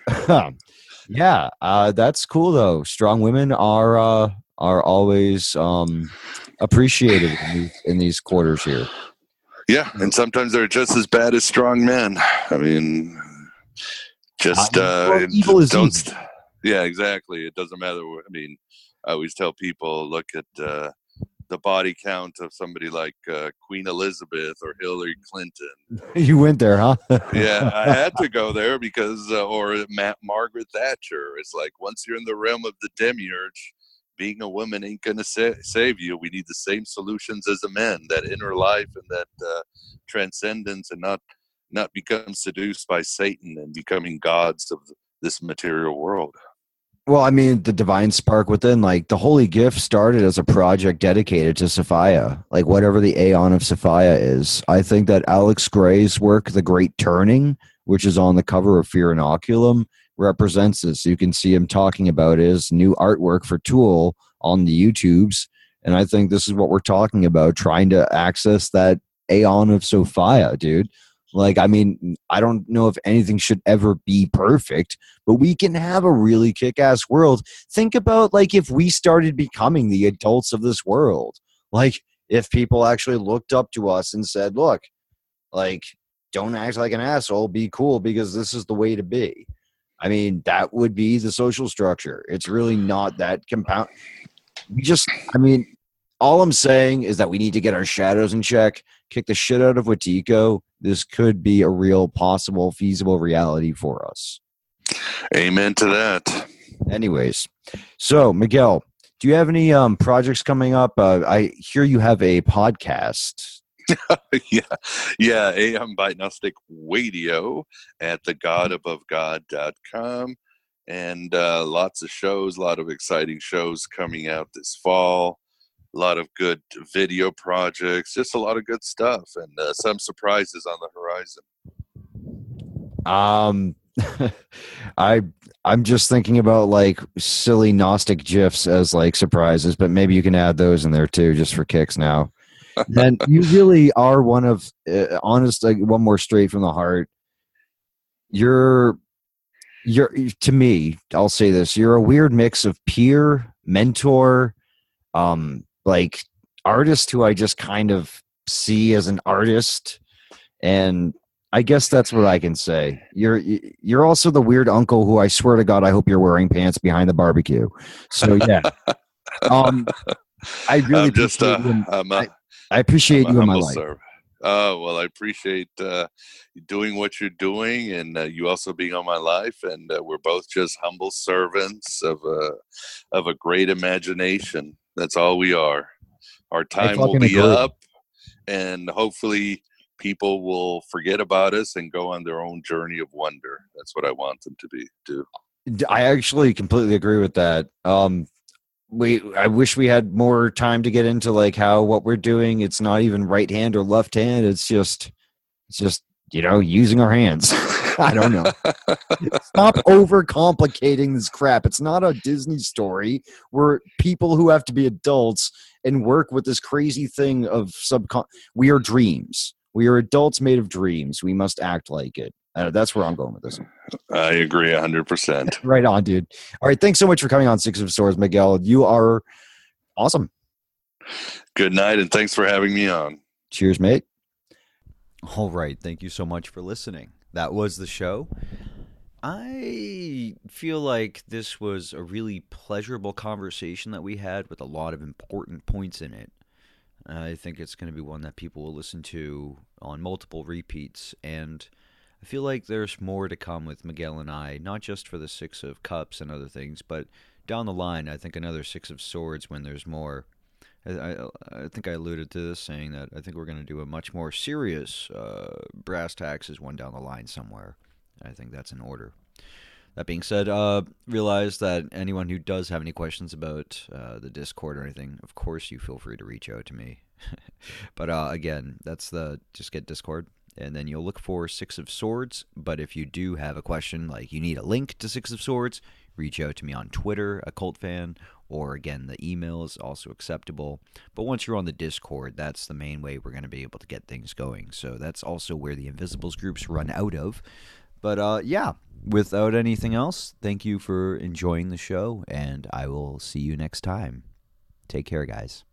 yeah, uh, that's cool though. Strong women are uh, are always um, appreciated in these, in these quarters here. Yeah, and sometimes they're just as bad as strong men. I mean, just Uh, uh, well, evil is don't. evil. Yeah, exactly. It doesn't matter. what- I mean, I always tell people, look at uh, the body count of somebody like uh, Queen Elizabeth or Hillary Clinton. You went there, huh? Yeah, I had to go there because, uh, or Ma- Margaret Thatcher. It's like once you're in the realm of the demiurge, being a woman ain't gonna sa- save you. We need the same solutions as a man, that inner life and that uh, transcendence, and not not become seduced by Satan and becoming gods of this material world. Well, I mean, the divine spark within, like the holy gift started as a project dedicated to Sophia, like whatever the Aeon of Sophia is. I think that Alex Gray's work, The Great Turning, which is on the cover of Fear Inoculum, represents this. You can see him talking about his new artwork for Tool on the YouTubes. And I think this is what we're talking about, trying to access that Aeon of Sophia, dude. Like, I mean, I don't know if anything should ever be perfect, but we can have a really kick-ass world. Think about, like, if we started becoming the adults of this world. Like, if people actually looked up to us and said, look, like, don't act like an asshole, be cool, because this is the way to be. I mean, that would be the social structure. It's really not that compound. We just, I mean, all I'm saying is that we need to get our shadows in check, kick the shit out of Watiko. This could be a real possible, feasible reality for us. Amen to that. Anyways, so Miguel, do you have any um, projects coming up? Uh, I hear you have a podcast. yeah, yeah. Am Gnostic Radio at the god above god dot com, and uh, lots of shows, a lot of exciting shows coming out this fall. A lot of good video projects, just a lot of good stuff, and uh, some surprises on the horizon. Um, I I'm just thinking about like silly Gnostic gifs as like surprises, but maybe you can add those in there too, just for kicks now. And you really are one of uh, honest, like one more straight from the heart. You're you're to me, I'll say this: you're a weird mix of peer, mentor, um, like artist who I just kind of see as an artist, and I guess that's what I can say. You're you're also the weird uncle who I swear to God I hope you're wearing pants behind the barbecue. So yeah, um, I really I'm just appreciate uh, you. In, I'm a, I, I appreciate I'm a you in my humble life. servant. Oh, well, I appreciate uh, doing what you're doing, and uh, you also being on my life. And uh, we're both just humble servants of a of a great imagination. That's all we are. Our time will fucking be agree. up, and hopefully, people will forget about us and go on their own journey of wonder. That's what I want them to be do. I actually completely agree with that. Um, we I wish we had more time to get into like how what we're doing. It's not even right hand or left hand. It's just it's just you know, using our hands. I don't know. Stop overcomplicating this crap. It's not a Disney story. We're people who have to be adults and work with this crazy thing of subcon. We are dreams. We are adults made of dreams. We must act like it. Uh, that's where I'm going with this. I agree one hundred percent. Right on, dude. All right. Thanks so much for coming on Six of Swords, Miguel. You are awesome. Good night, and thanks for having me on. Cheers, mate. All right. Thank you so much for listening. That was the show. I feel like this was a really pleasurable conversation that we had with a lot of important points in it. I think it's going to be one that people will listen to on multiple repeats, and I feel like there's more to come with Miguel and I, not just for the Six of Cups and other things, but down the line, I think another Six of Swords when there's more. I, I, I think I alluded to this, saying that I think we're going to do a much more serious uh, brass taxes one down the line somewhere. I think that's in order. That being said, uh, realize that anyone who does have any questions about uh, the Discord or anything, of course you feel free to reach out to me. But uh, again, that's the just get Discord, and then you'll look for Six of Swords. But if you do have a question, like you need a link to Six of Swords, reach out to me on Twitter, a cult fan, or again, the email is also acceptable. But once you're on the Discord, that's the main way we're going to be able to get things going. So that's also where the Invisibles groups run out of. But uh, yeah, without anything else, thank you for enjoying the show, and I will see you next time. Take care, guys.